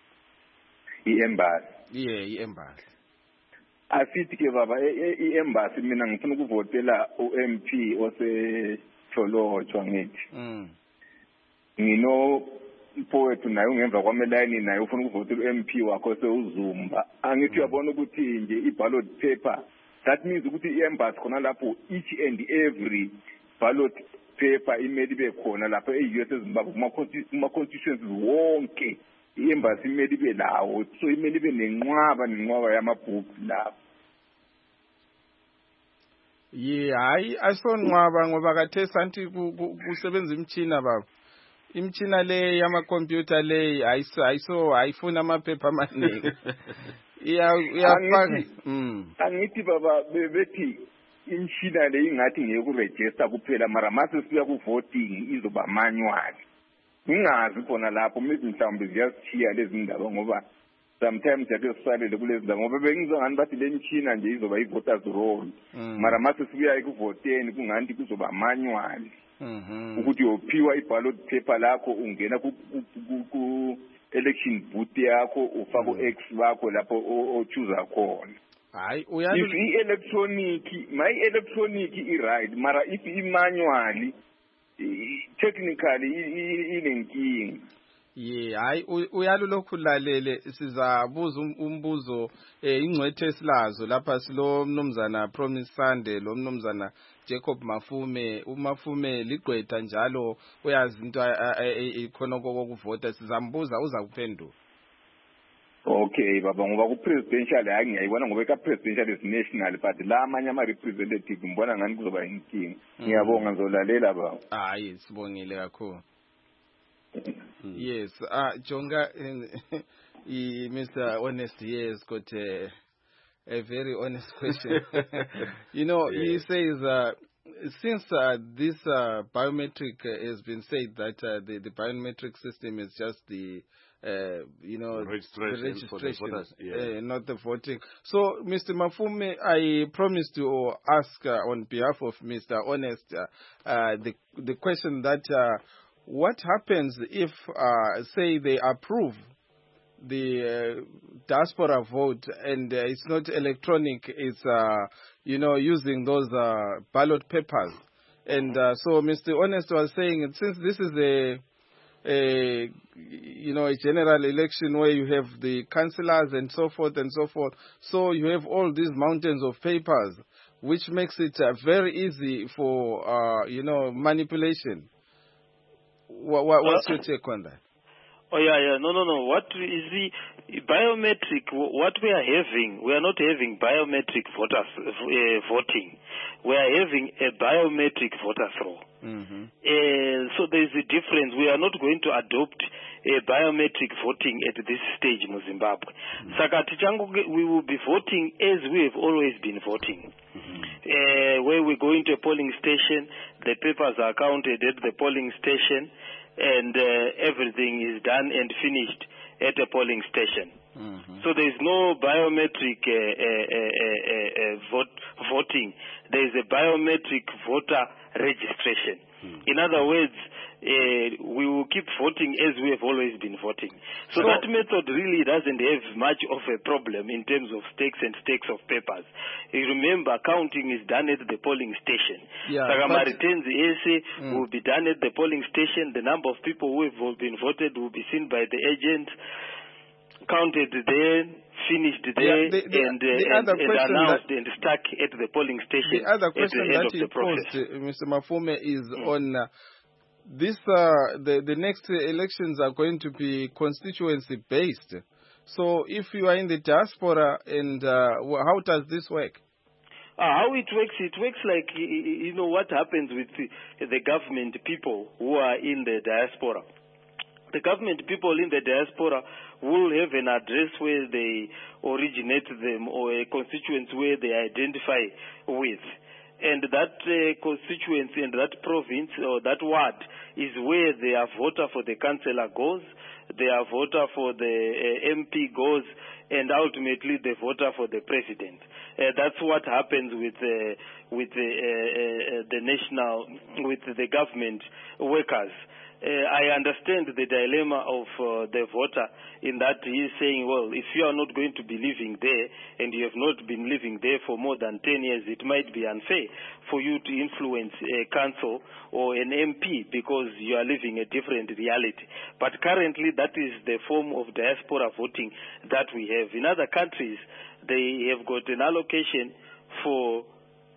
I-embassy yeah i-embassy asithi ke baba i-embassy mina ngifuna ukuvotela u-M P ose Cholotsho ngithi. Mm. Ngino mfowethu naye ungemva kwamelayini naye ufuna ukuvotela u-M P wakho sewuzumba angithi uyabona ukuthi nje i-ballot paper that means ukuthi i-embassy khona lapho each and every ballot paper imele ibe khona lapho e-U S eZimbabwe kuma-constituencies wonke i-embassy imele ibe lawo so imele ibe nenqwaba nenqwaba yamabhuku lapho. Ye hayi asonqwaba ngoba kathe santi kusebenza imtshina baba. Imtshina le yamakhompyutha le ayiso ayiso ayifuna amaphepha amaningi. Iya iyafaka. Mm. Angithi baba bethi imtshina le ingathi ngeyokuregister kuphela mara mase siya ku voting izoba manual. Ngingazi khona lapho maybe mhlawumbe ziyashiya lezi ndaba ngoba sometimes yake sisalele kulezi ndaba ngoba bengizongani bathi le mtshina nje izoba i-voters roll. Mara mase siya ekuvoteni kungathi kuzoba manual. Mhm. Ukuthi uphiwa i-ballot paper lakho ungena ku ku election booth yakho ufaka u-X bakho lapho o-choose khona. Hayi uyazi if i-electronic my electronic i-right mara if i-manual technically inenkinga. Ye hayi uyalu lokhu lalele sizabuza umbuzo ingcwethe esilazo lapha silo mnumzana Promise Sande lo mnumzana Jacob Mafume uMafume ligqwetha njalo uyazi into ikhona kokuvota sizambuza uza kuphendula. Okay baba ngoba ku presidential hayi ngiyayibona ngoba ka presidential is national but la amanye ama representative ngibona ngani kuzoba inkingi. Ngiyabonga ngizolalela baba. Hayi sibongile kakhulu. Yes, uh, Jonga, uh, Mister Honest, yes, got a, a very honest question. You know, yeah. He says, uh, since uh, this uh, biometric uh, has been said that uh, the, the biometric system is just the, uh, you know, registration, the registration for the voters, yeah. uh, not the voting. So, Mister Mafume, I promised to ask uh, on behalf of Mister Honest uh, uh, the, the question that uh, what happens if, uh, say, they approve the uh, diaspora vote and uh, it's not electronic, it's, uh, you know, using those uh, ballot papers? And uh, so Mister Honest was saying, since this is a, a, you know, a general election where you have the councillors and so forth and so forth, so you have all these mountains of papers, which makes it uh, very easy for, uh, you know, manipulation. What, what, what's uh, your take on that? Oh, yeah, yeah. No, no, no. What is the biometric, what we are having, we are not having biometric voters uh, voting. We are having a biometric voters roll. Mm-hmm. Uh, so there is a difference. We are not going to adopt a biometric voting at this stage in Zimbabwe. Mm-hmm. We will be voting as we have always been voting. Mm-hmm. Uh, where we go into a polling station, the papers are counted at the polling station, and uh, everything is done and finished at a polling station. Mm-hmm. So there is no biometric uh, uh, uh, uh, uh, vote, voting. There is a biometric voter registration. Mm-hmm. In other words, uh, we will keep voting as we have always been voting. So, so that method really doesn't have much of a problem in terms of stacks and stacks of papers. You remember, counting is done at the polling station. Yeah, Sagamari Tenzi essay mm. will be done at the polling station. The number of people who have been voted will be seen by the agent, counted there, finished there, yeah, the, the, and, uh, the and, and announced and stuck at the polling station. The other question at the end that of he the process. posed, uh, Mister Mafume, is mm. on uh, this. Uh, the the next elections are going to be constituency based. So, if you are in the diaspora, and uh, how does this work? Uh, how it works, it works like, you know, what happens with the, the government people who are in the diaspora. The government people in the diaspora will have an address where they originate them or a constituency where they identify with. And that uh, constituency and that province or that ward is where their voter for the councillor goes, their voter for the uh, M P goes, and ultimately the voter for the president. Uh, that's what happens with uh, with the, uh, uh, the national, with the government workers. Uh, I understand the dilemma of uh, the voter in that he is saying, well, if you are not going to be living there and you have not been living there for more than ten years, it might be unfair for you to influence a council or an M P because you are living a different reality. But currently, that is the form of diaspora voting that we have. In other countries, they have got an allocation for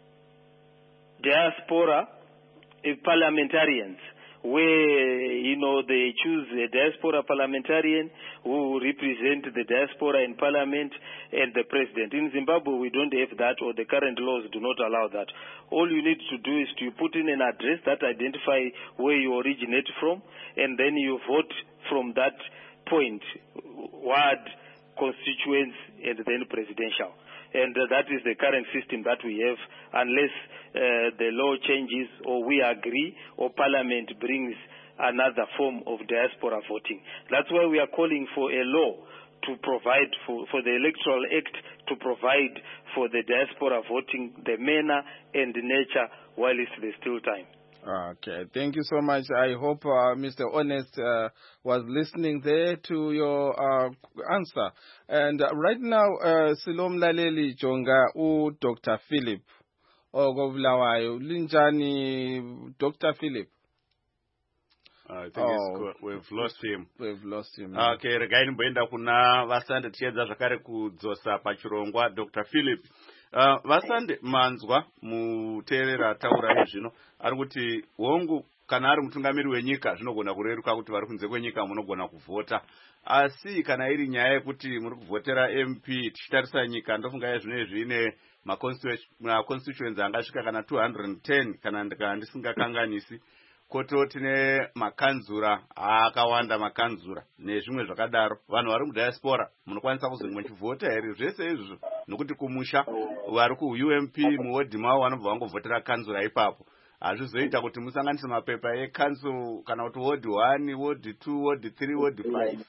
diaspora uh, parliamentarians, where, you know, they choose a diaspora parliamentarian who represent the diaspora in parliament and the president. In Zimbabwe, we don't have that, or the current laws do not allow that. All you need to do is to put in an address that identify where you originate from, and then you vote from that point, ward, constituents, and then presidential. And uh, that is the current system that we have, unless uh, the law changes or we agree or Parliament brings another form of diaspora voting. That's why we are calling for a law to provide for, for the Electoral Act to provide for the diaspora voting, the manner and the nature, while it's still time. Okay, thank you so much. I hope uh, Mister Honest uh, was listening there to your uh, answer. And uh, right now, uh, Silom Laleli Jonga u Doctor Philip Ogovlawayo Linjani, Doctor Philip. Uh, I think oh, it's, we've lost him. We've lost him. Okay, regaini mboenda kuna vasande tiedza zvakare kudzosa pachirongwa Doctor Philip. Uh, vasande manzwa muteerera taura izvino ari kuti hongu kana ari mutungamiri wenyika zvinogona kureruka kuti vari kunze kwenyika munogona kuvhota, asi kana iri nyaya yekuti muri kuvhotera M P tichitarisa nyika ndofunga izvinezvi ine maconstituency angasvika kana two hundred ten kana ndisingakanganisi, koto tine makanzura akawanda makanzura nezvimwe zvakadaro. Vanhu vari mudiaspora munokwanisa kuzonge muchivhota here zvese izvo, nokuti kumusha vari ku-U M P muwodhi mavo vanobva vangovhotera kanzura ipapo. Hazvizoita kuti musanganise mapepa ekansu kana kuti wodhi one, wodhi two, wodhi three, wodhi five.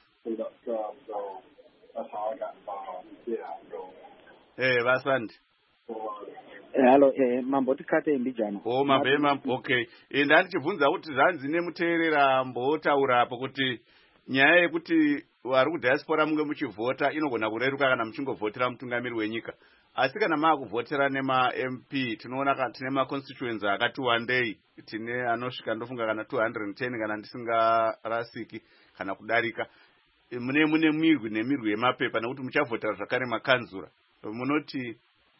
Eh, vasandi. Hello, eh, mambo tikate mbijana. Oh, mabe mambo, okay. Enda ndichibvunza kuti zvanzi nemuteerera mbotaura apo kuti nyaya yekuti vari kudiaspora munge muchivhota inogona kureruka kana muchingovhotera mutungamiri wenyika. Asi kana maakuvhotera nema-M P tinoona tine maconstituency akati wandei, tine anosvika ndofunga kana two hundred ten kana ndisingarasiki kana kudarika. Mune mune mirwi nemirwi yemapepa nekuti muchavhotera zvakare makanzura. Munoti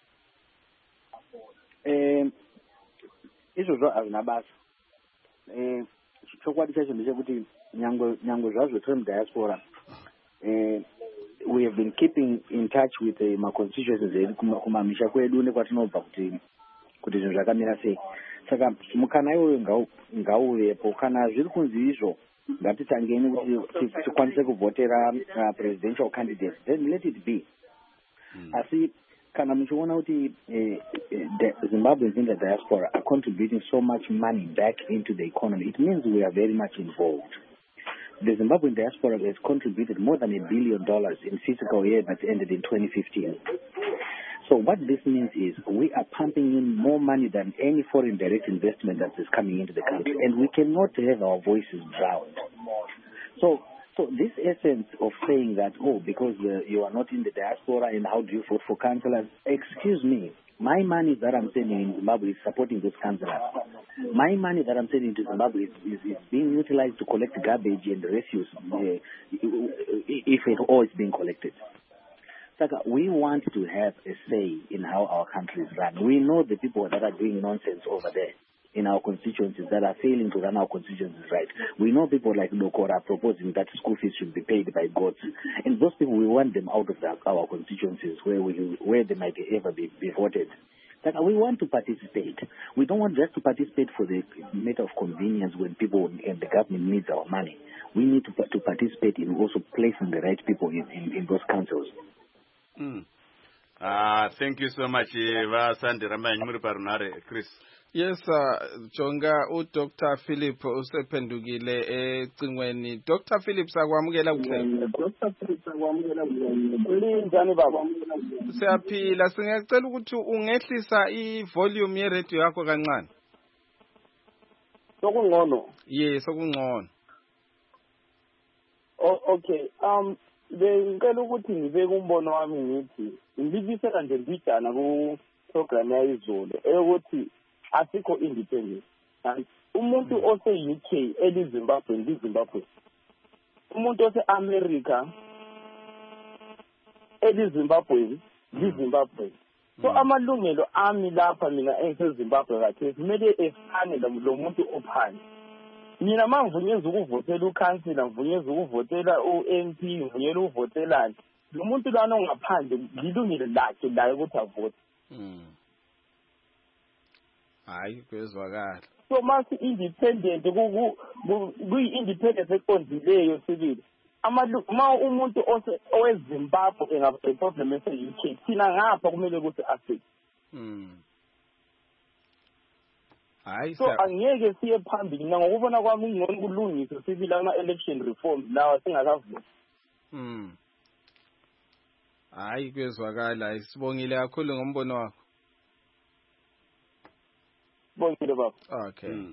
eh izvozvo hazvina basa. Eh chokwadi chacho ndechekuti nyangwe nyangwe zvazvo tiri mudiaspora, eh we have been keeping in touch with the uh, constituencies edu kumamisha kwedu nekwatinobva kuti kuti zvinhu zvakamira sei. Saka mukana iwoyo ngauvepo. Kana zviri kunzi izvo ngatitangeni kuti tikwanise kuvhotera uh, presidential candidates, then let it be. Mm. Asi kana muchiona kuti eh, eh, Zimbabweans in the diaspora are contributing so much money back into the economy, it means we are very much involved. The Zimbabwean diaspora has contributed more than a billion dollars in fiscal year that ended in twenty fifteen. So what this means is we are pumping in more money than any foreign direct investment that is coming into the country, and we cannot have our voices drowned. So So this essence of saying that, oh, because uh, you are not in the diaspora and how do you vote for councillors? Excuse me, my money that I'm sending in Zimbabwe is supporting those councillors. My money that I'm sending to Zimbabwe is, is, is being utilized to collect garbage and refuse, uh, if at all it's being collected. So we want to have a say in how our country is run. We know the people that are doing nonsense over there in our constituencies that are failing to run our constituencies right. We know people like Dokora proposing that school fees should be paid by gods. And those people, we want them out of the, our constituencies where we, where they might ever be, be voted. Like, we want to participate. We don't want just to participate for the matter of convenience when people and the government needs our money. We need to, to participate in also placing the right people in, in, in those councils. Mm. Uh, thank you so much, Vasandi Rambanyi Muri Parunare, Chris. Yes sir, jonga u Doctor Philip usephendukile ecingweni. Doctor Philip sakwamukela kuhle. Doctor Philip sakwamukela kuhle. Njani baba? Siyaphila, singacela ukuthi ungehlisa i-volume ye-radio yakho kancane. Sokungcono. Yes, sokungcono. Oh, okay. Um bengicela ukuthi ngibeke umbono wami ngithi ngibikisela nje mbijana ku program yayizolo eyokuthi asikho independent. Umuntu ose U K eli Zimbabwe ndi Zimbabwe. Umuntu ose America eli Zimbabwe ndi Zimbabwe. So amalungelo ami lapha mina engise Zimbabwe kahle kumele efane lo muntu ophansi. Mina mangivunyeza ukuvotela ukansila, ngivunyeza ukuvotela u-M P, ngivunyela uvotelana. Lo muntu lana ongaphandle ngilungile lakhe la ukuthi avote. Mm. Hayi kwezwakala. So masi independent ku ku independent eqondileyo sibili. Amalu ma umuntu ose oweZimbabwe engaba problem ese U K thina ngapha kumele ukuthi asize. Mm. Hayi so angeke siye phambili ngokubona kwami ngcono kulungisa sibili ama election reforms lawa singakavuli. Mm. Hayi kwezwakala, isibongile kakhulu ngombono wakho. Bongile baba. Okay. Mm.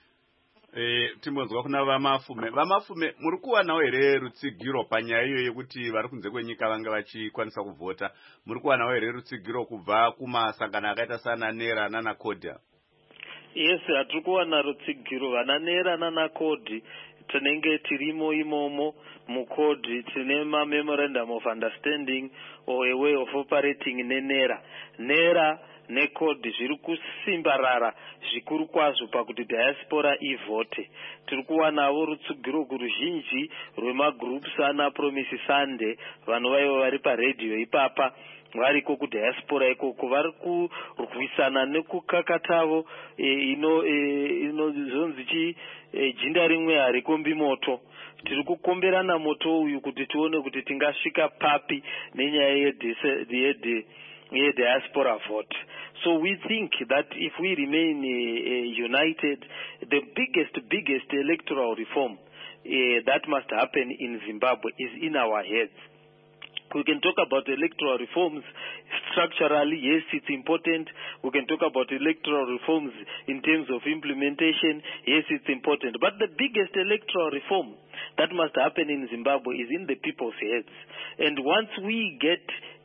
Eh timbonzwa kuna vamafume vamafume muri kuwana here rutsigiro panyaya iyo yekuti vari kunze kwenyika vanga vachikwanisa kuvhota, muri kuwana here rutsigiro kubva kumasangano akaita sana NERA nana CODA? Yes, hatiri kuwana rutsigiro. Vana NERA nana CODA tinenge tirimo imomo mukodi tine ma memorandum of understanding or a way of operating neNERA. NERA nekodi zviri kusimbarara zvikuru kwazvo pakuti diaspora ivote. Tiri kuwanawo rutsugiro kuruzhinji rwemagroups ana Promise Sunday vanovaivo vari paredhiyo ipapa variko kudiaspora ikoko vari kurwisana nekukakatavo e, ino e, inozonzi chi e, jinda rimwe harikombi moto. Tiri kukomberana moto uyu kuti tione kuti tingasvika papi nenyaya yedhe yeah, diaspora vote. So we think that if we remain uh, uh, united, the biggest, biggest electoral reform uh, that must happen in Zimbabwe is in our heads. We can talk about electoral reforms structurally, yes, it's important. We can talk about electoral reforms in terms of implementation, yes, it's important. But the biggest electoral reform that must happen in Zimbabwe is in the people's heads. And once we get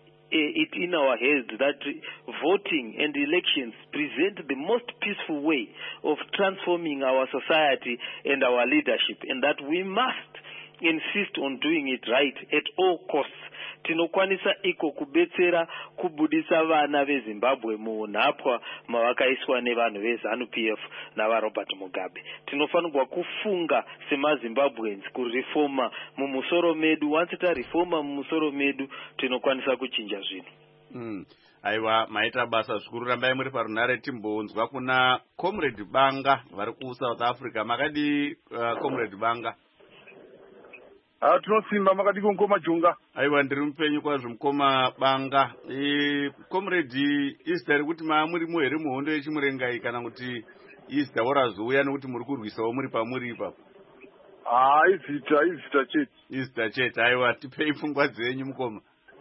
it in our heads that voting and elections present the most peaceful way of transforming our society and our leadership, and that we must insist on doing it right at all costs. Tinokwanisa iko kubetsera kubudisa vana veZimbabwe munhapwa mavakaiswa nevanhu veZANU-P F navaRobert Mugabe. Tinofanirwa kufunga semaZimbabweans kureforma mumusoro medu. Once tareforma mumusoro medu tinokwanisa kuchinja zvinhu. Mm. Aiwa, maita basa zvikuru. Rambai muri parunare timbonzwa kuna Comrade Banga vari ku South Africa. Makadi uh, Comrade Banga? Ah, tinosimba makati konkoma junga. Aiwa, ndiri mupenyu kwazvo mukoma Banga. E, Comrade Easter rikuti maamuri muhere muhondo yechimurengai kana kuti Easter warazouya nekuti muri kurwisawo muri pamuri ipapo? Ah, izita, izita chete. Easter chete. Aiwa, tipei pfungwa dzenyu mukoma.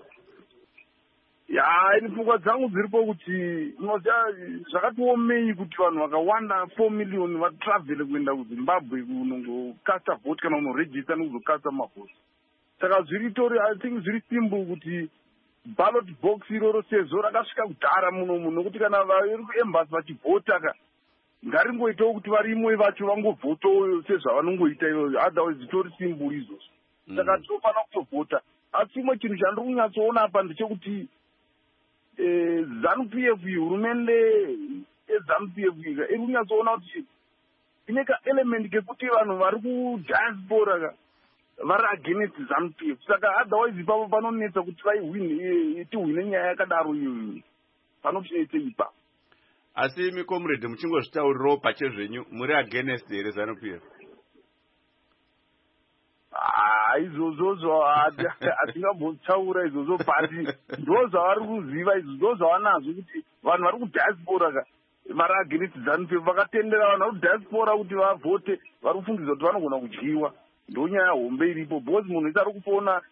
Ya, ini pfungwa dzangu dziripo kuti inoziva zvakatiomei kuti vanhu vakawanda four million vatravhele kuenda kuZimbabwe kunongokasta vote kana kunoregista nekuzokasta mavhoti. Saka zviri tori, I think zviri simple kuti ballot box iroro sezvo rakasvika kudhara munomu, nokuti kana vari kuembassy vachivhota ka ngaringoitawo kuti varimwe vacho vangovhotawo sezvavanongoita iyoyo, otherwise zvitori simple izvozvo. Saka tinofanira kutovhota. Asi chimwe chinhu chandiri kunyatsoona apa ndechekuti Eh, ZANU-P F hurumende yeZANU-P F iri kunyatsoona kuti ine ka element kekuti vanhu vari kudiaspora ka vari against ZANU-P F. Saka otherwise ipapo panonetsa kuti vaihwine tihwine nyaya yakadaro iyoyo panotinetse ipapo. Asi imi Comrade muchingozvitaurirawo pachezvenyu muri against here ZANU-P F? Ah, izvozvo hatingambotsaura izvozvo, but ndo zvavari kuziva izvo ndo zvavanazvo kuti vanhu vari kudiaspora ka vari against ZANU P F vakatendera vanhu vari diaspora kuti vavhote vari kufungidzwa kuti vanogona kudyiwa. Ndonyaya hombe iripo because munhu isi ari kupona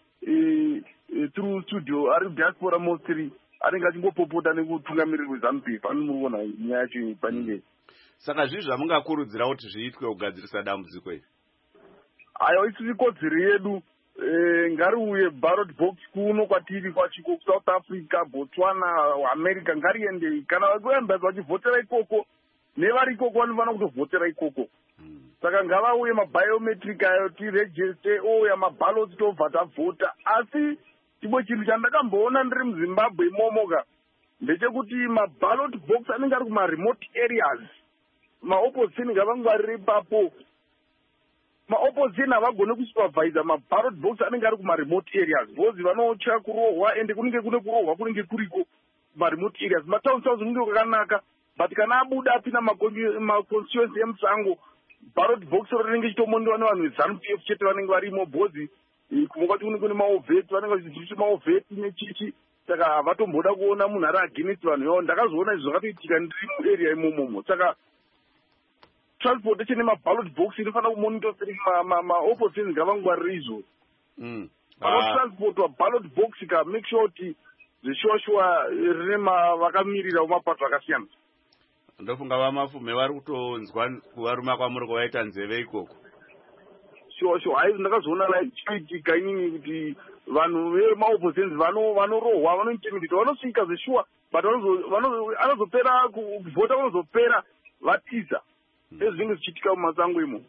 through studio ari diaspora mostly anenge achingopopota nekutungamiriri weZANU P F anomuona nyaya yacho panyika. Saka zvii zvamungakurudzira kuti zviitwe kugadzirisa dambudziko iri? Ayo isi ikodzero yedu ngariuye ballot box kuno kwatiri kwachiko South Africa, Botswana, America ngariende kana vakuenda vachivhotera ikoko nevari ikoko vanofana kutovhotera ikoko. Saka ngavauye mabiometric ayo tiregister ouya maballots tobva tavhota. Asi chimwe chinhu chandakamboona ndiri muZimbabwe imomoka ndechekuti maballot box anenge ari kumaremote areas maopposition ngavangwarire ipapo. Maopposition havagone kusupervisa maballot box anenge ari kumaremote areas because vanotya kurohwa ende kunenge kune kurohwa kunenge kuriko kumaremote areas. Matown south kunenge kwakanaka but kana abuda apinda maconstituency emusango ballot box rinenge chitomondiwa nevanhu veZANU P F chete vanenge varimo because kumokati kunenge kune maovheti vanenge vachidzidzisa maovheti nechichi. Saka havatomboda kuona munhu ari against vanhu ivavo. Ndakazoona izvi zvakatoitika ndiri muarea imomomo. Saka transportation nemaballot box inofanira kumonitoring maopposition ngavangwarire izvo. Vanotransportwa ballot box ka make sure kuti zvishuwa-shuwa rine vakamirira mumapato akasiyana. Ndofunga vamafume vari kutonzwa kuvaruma kwamuri kwavaita nzeve ikoko. Sure sure hayi ndakazoona like chiitika inini kuti vanhu vemaoppositions vanorohwa vanointimidate vanosvika zveshuwa but vanozopera kuvhota vanozopera vatiza. Ezvinenge zvichiitika mumasango imo.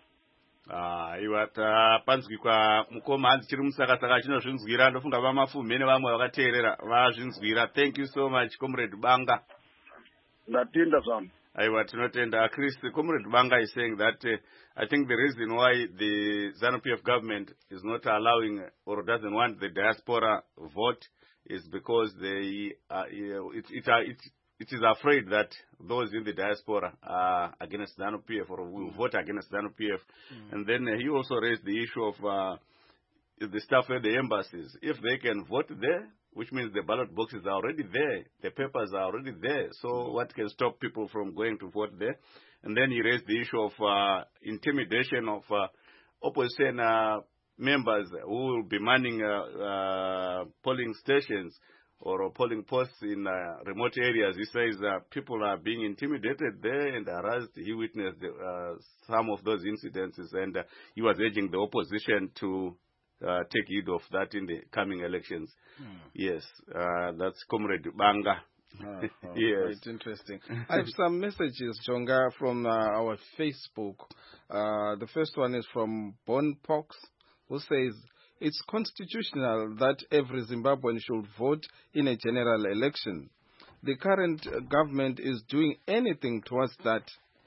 Aiwa tapanzwikwa mukoma hanzi chiri musakasaka chinozvinzwira. Ndofunga vamafume nevamwe vakateerera vazvinzwira. Thank you so much Comrade Banga. Ndatenda zvamu. Aiwa tinotenda. Chris, Comrade Banga is saying that uh, I think the reason why the ZANU P F government is not allowing or doesn't want the diaspora vote is because they uh, it, it, it, it is afraid that those in the diaspora are against ZANU P F or will vote against ZANU P F. Mm. And then uh, he also raised the issue of uh, the staff at the embassies. If they can vote there, which means the ballot boxes are already there, the papers are already there. So mm. what can stop people from going to vote there? And then he raised the issue of uh, intimidation of uh, opposition uh, members who will be manning uh, uh, polling stations or polling posts in uh, remote areas. He says uh, people are being intimidated there and harassed. He witnessed uh, some of those incidences, and uh, he was urging the opposition to uh, take heed of that in the coming elections. Hmm. Yes, uh, that's Comrade Banga. Oh, oh, yes. Quite interesting. I have some messages, Jonga, from uh, our Facebook. Uh, the first one is from Bon Pox, who says, it's constitutional that every Zimbabwean should vote in a general election. The current uh, government is doing anything towards that.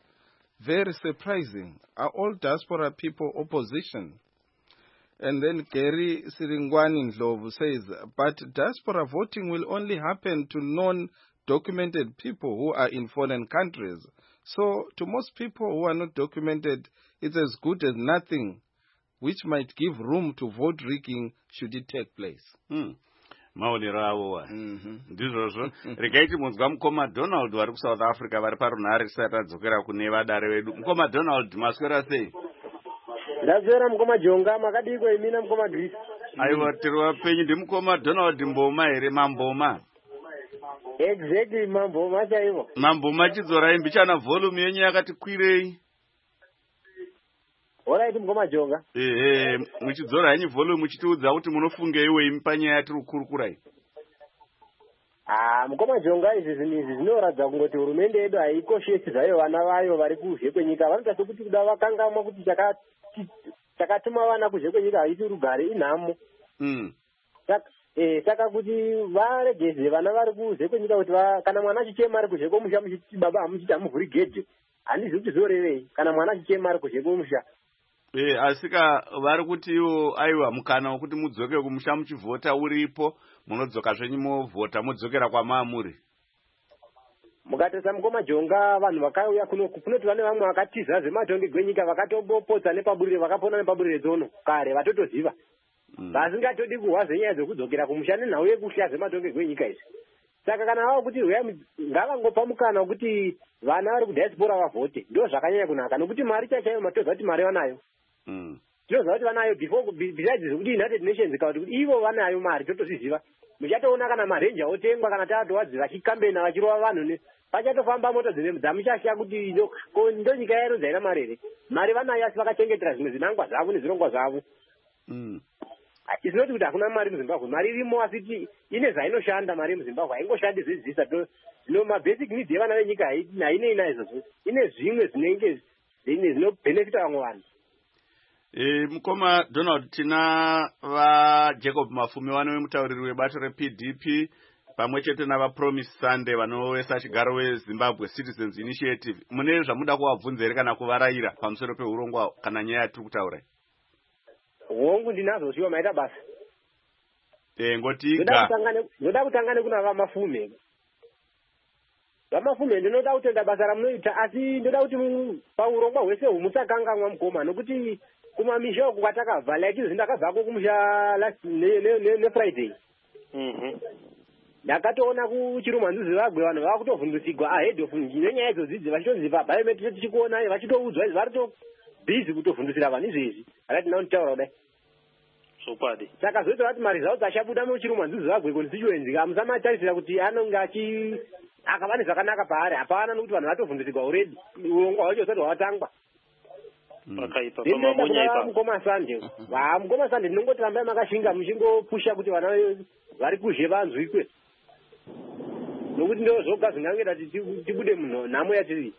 Very surprising. Are all diaspora people opposition? And then Gary Siringwani Ndlovu says, but diaspora voting will only happen to non-documented people who are in foreign countries. So to most people who are not documented, it's as good as nothing, which might give room to vote rigging should it take place. Hmm. Maonero avo ndizvozvo. Regaiti munzwa mukoma Donald vari kuSouth Africa vari parunhare tisati tadzokera kune vadare vedu. Mukoma Donald, maswera sei? Ndazvera mukoma Jonga, makadiko imina mukoma Grace. Aiwa tiri vapenyu. Ndi mukoma Donald Mboma here, Mamboma? Exactly, Mamboma chaivo. Mamboma chidzora imbichana volume yenyu yakati kwirei. Alright mukoma Jonga. Eh, muchidzora henyu volume muchitiudza kuti munofungeiwe imi panyaya yatiri kukurukurai. Ah, mukoma Jonga, izvi zvinhu izvi zvinoratidza kungoti hurumende yedu haikoshesi zvayo vana vayo vari kuzhe kwenyika. Vanoita sokuti kuda vakangamwa kuti chaka takatuma vana kuzhe kwenyika haisi rugare inhamo. Mm. Saka eh saka kuti varegeze vana vari kuzhe kwenyika kuti kana mwana achichema ari kuzhe kwomusha muchiti baba hamuchiti hamuvhuri gedhe. Handizi kuti zorevei kana mwana achichema ari kuzhe kwomusha. Eh asika vari kuti iwo aiwa mukana wokuti mudzoke kumusha muchivhota uripo, munodzoka zvenyu movhota mudzokera kwamamuri. Mukatesa mukoma Jonga, vanhu vakauya kuno kunoti vane vamwe vakatiza zvematonge gwenyika vakatobopodza nepaburire vakapona nepaburire dzono kare vatotoziva. Vasingatodi kuhwa zenyaya dzokudzokera kumusha nenhau yekuhla zvematonge gwenyika izvi. saka kana vava kuti ngavangopa mukana wekuti vana vari kudiaspora vavhote ndo zvakanyanya kunaka nokuti mari chachayo matoziva kuti mari vanayo tinoziva kuti vanayo besides zvekuti United Nations ikauti kuti ivo vanayo mari totozviziva muchatoona kana marenja otengwa kana tatowadzi vachikambena vachirova vanhu pachatofamba mota dzine dzamuchashiya kuti ndo nyika yaro dzaina mari here mari vanayo asi vakachengetera zvimwe zvinangwa zvavo nezvirongwa zvavo isinoti kuti hakuna mari muZimbabwe mari irimo asi ine zvainoshanda mari muZimbabwe haingoshandi zvidzidzisa zvino mabasic needs evana venyika hainei naizvozvo ine zvimwe zvinenge zvinobhenefita vamwe vanhu. E, mukoma Donald tina vaJacob Mafume vano vemutauriri webato reP D P pamwe chete navaPromise Sunday vanovesa chigaro weZimbabwe Citizens Initiative mune zvamuda kuvabvunza here kana kuvarayira pamusoro peurongwa kana nyaya yatiri kutaura? Hongu ndinazo shiwa maita basa. Eh ngotiga. Ndoda kutangane kuna vaMafume. VaMafume ndinoda kutenda basa ramunoita asi ndoda kuti paurongwa hwese humusakanganywa mukoma nokuti kumamisha kukatakabva like izvi ndakabvako kumusha last ne Friday. Mhm. Ndakatoona kuchirumanzuzi vagwe vanhu vakutovhundusigwa ahead of nenyaya idzodzidzi vachitonziva biometric tichikuona vachitoudzwa izvi varito busy kutovhundusira vanhu izvezvi akati naunitaura kudai sopadi saka zoita kuti mari dzavo dzachabuda muchirumanzuzi vagwe constituency amusamatarisira kuti anonge achi akava nezvakanaka paari hapana nokuti vanhu vatovhundusigwa already urongwa hwacho usati hwatangwa pakaipa pamamunyaipa mukoma Sunday mukoma Sunday ndinongoti rambai makashinga muchingopusha kuti vana vari kuzhe vanzwikwe nokuti ndo zvoga zvingangeda tibude munhu nhamo yatiri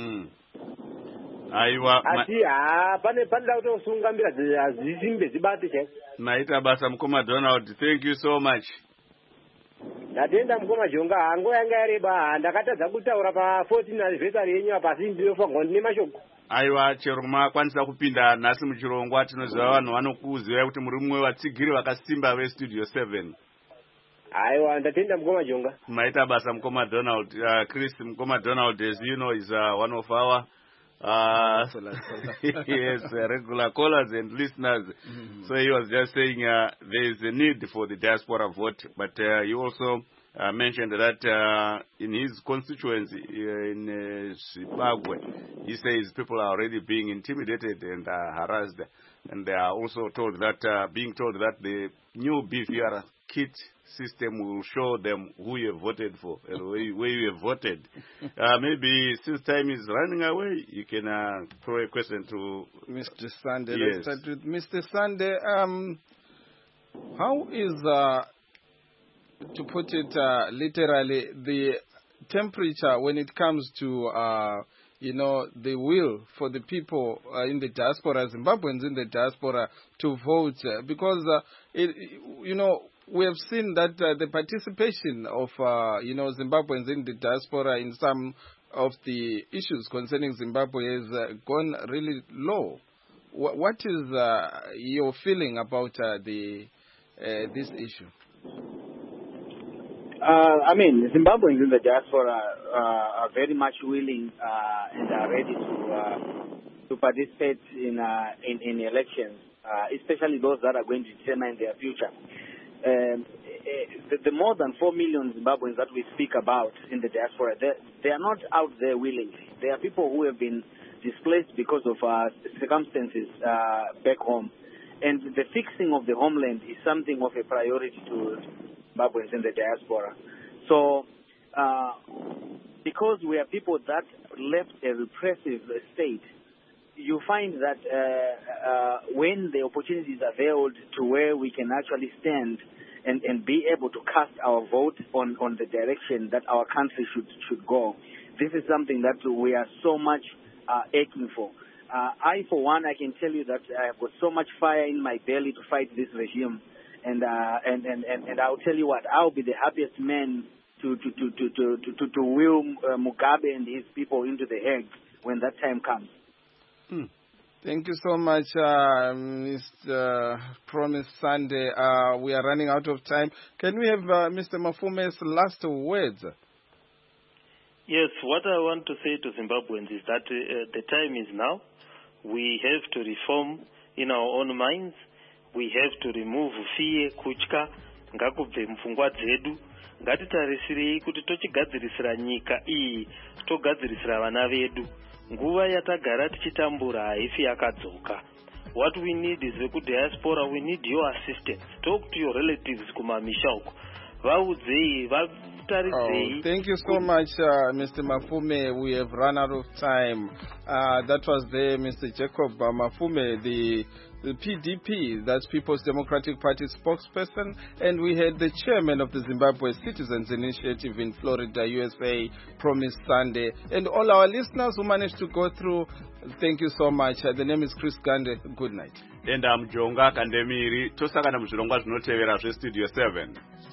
aiwa asi ha pane panida kutosunga mbira dzisimbe dzibate chaiko maita basa mukoma Donald. Thank you so much. ndatenda mukoma Jonga hango yanga yareba ndakatadza kutaura pa fourteen anniversary yenyu apa asi ndinofanirwa ndine mashoko aiwa chero makwanisa kupinda nhasi muchirongwa tinoziva vanhu vanokuziva kuti muri mumwe vatsigiri vakasimba vestudio seven. aiwa ndatenda mukoma Jonga. maita basa mukoma Donald. uh, Chris mukoma Donald, as you know, is uh, one of our uh yes uh, regular callers and listeners. Mm-hmm. So he was just saying uh, there is a need for the diaspora vote, but uh, he also uh, mentioned that uh, in his constituency uh, in uh, Zimbabwe, he says people are already being intimidated and uh, harassed, and they are also told that uh, being told that the new B V R kit system will show them who you have voted for and where you, where you have voted. uh, maybe since time is running away, you can uh, throw a question to Mister Sunday. Yes. Let's start with Mister Sunday. Um, how is, uh, to put it uh, literally, the temperature when it comes to, uh, you know, the will for the people uh, in the diaspora, Zimbabweans in the diaspora, to vote? Uh, because, uh, it, you know, we have seen that uh, the participation of, uh, you know, Zimbabweans in the diaspora in some of the issues concerning Zimbabwe has uh, gone really low. W- what is uh, your feeling about uh, the uh, this issue? Uh, I mean, Zimbabweans in the diaspora uh, are very much willing uh, and are ready to uh, to participate in, uh, in in elections, uh, especially those that are going to determine their future. Um, the, the more than four million Zimbabweans that we speak about in the diaspora, they, they are not out there willingly. They are people who have been displaced because of uh, circumstances uh, back home. And the fixing of the homeland is something of a priority to Zimbabweans in the diaspora. So, uh, because we are people that left a repressive state, you find that uh, uh, when the opportunity is availed to where we can actually stand and, and be able to cast our vote on, on the direction that our country should should go, this is something that we are so much uh, aching for. Uh, I, for one, I can tell you that I have got so much fire in my belly to fight this regime, and uh, and, and, and, and I'll tell you what, I'll be the happiest man to to to to to to, to, to wheel uh, Mugabe and his people into the Hague when that time comes. Hmm. Thank you so much, uh, Mister Promise Sunday. Uh, we are running out of time. Can we have uh, Mister Mafume's last words? Yes, what I want to say to Zimbabweans is that uh, the time is now. We have to reform in our own minds. We have to remove fear, kuchka, ngakubve mfungwa dzedu. ngatitarisirei kuti tochigadzirisira nyika iyi togadzirisira vana vedu. Nguva yatagara tichitambura haifi yakadzoka. What we need is vekudiaspora, we need your assistance. Talk to your relatives kumamisha uko. Vaudzei, vataridzei. Oh, thank you so much, uh, Mister Mafume. We have run out of time. Uh, that was there, Mister Jacob uh, Mafume, the, the P D P, that's People's Democratic Party spokesperson, and we had the chairman of the Zimbabwe Citizens Initiative in Florida, U S A, Promise Sunday, and all our listeners who managed to go through. Thank you so much. Uh, the name is Chris Gande. Good night. And I'm Jonga Kandemiri. Tosakana muzvirongwa zvinotevera zvestudio seven.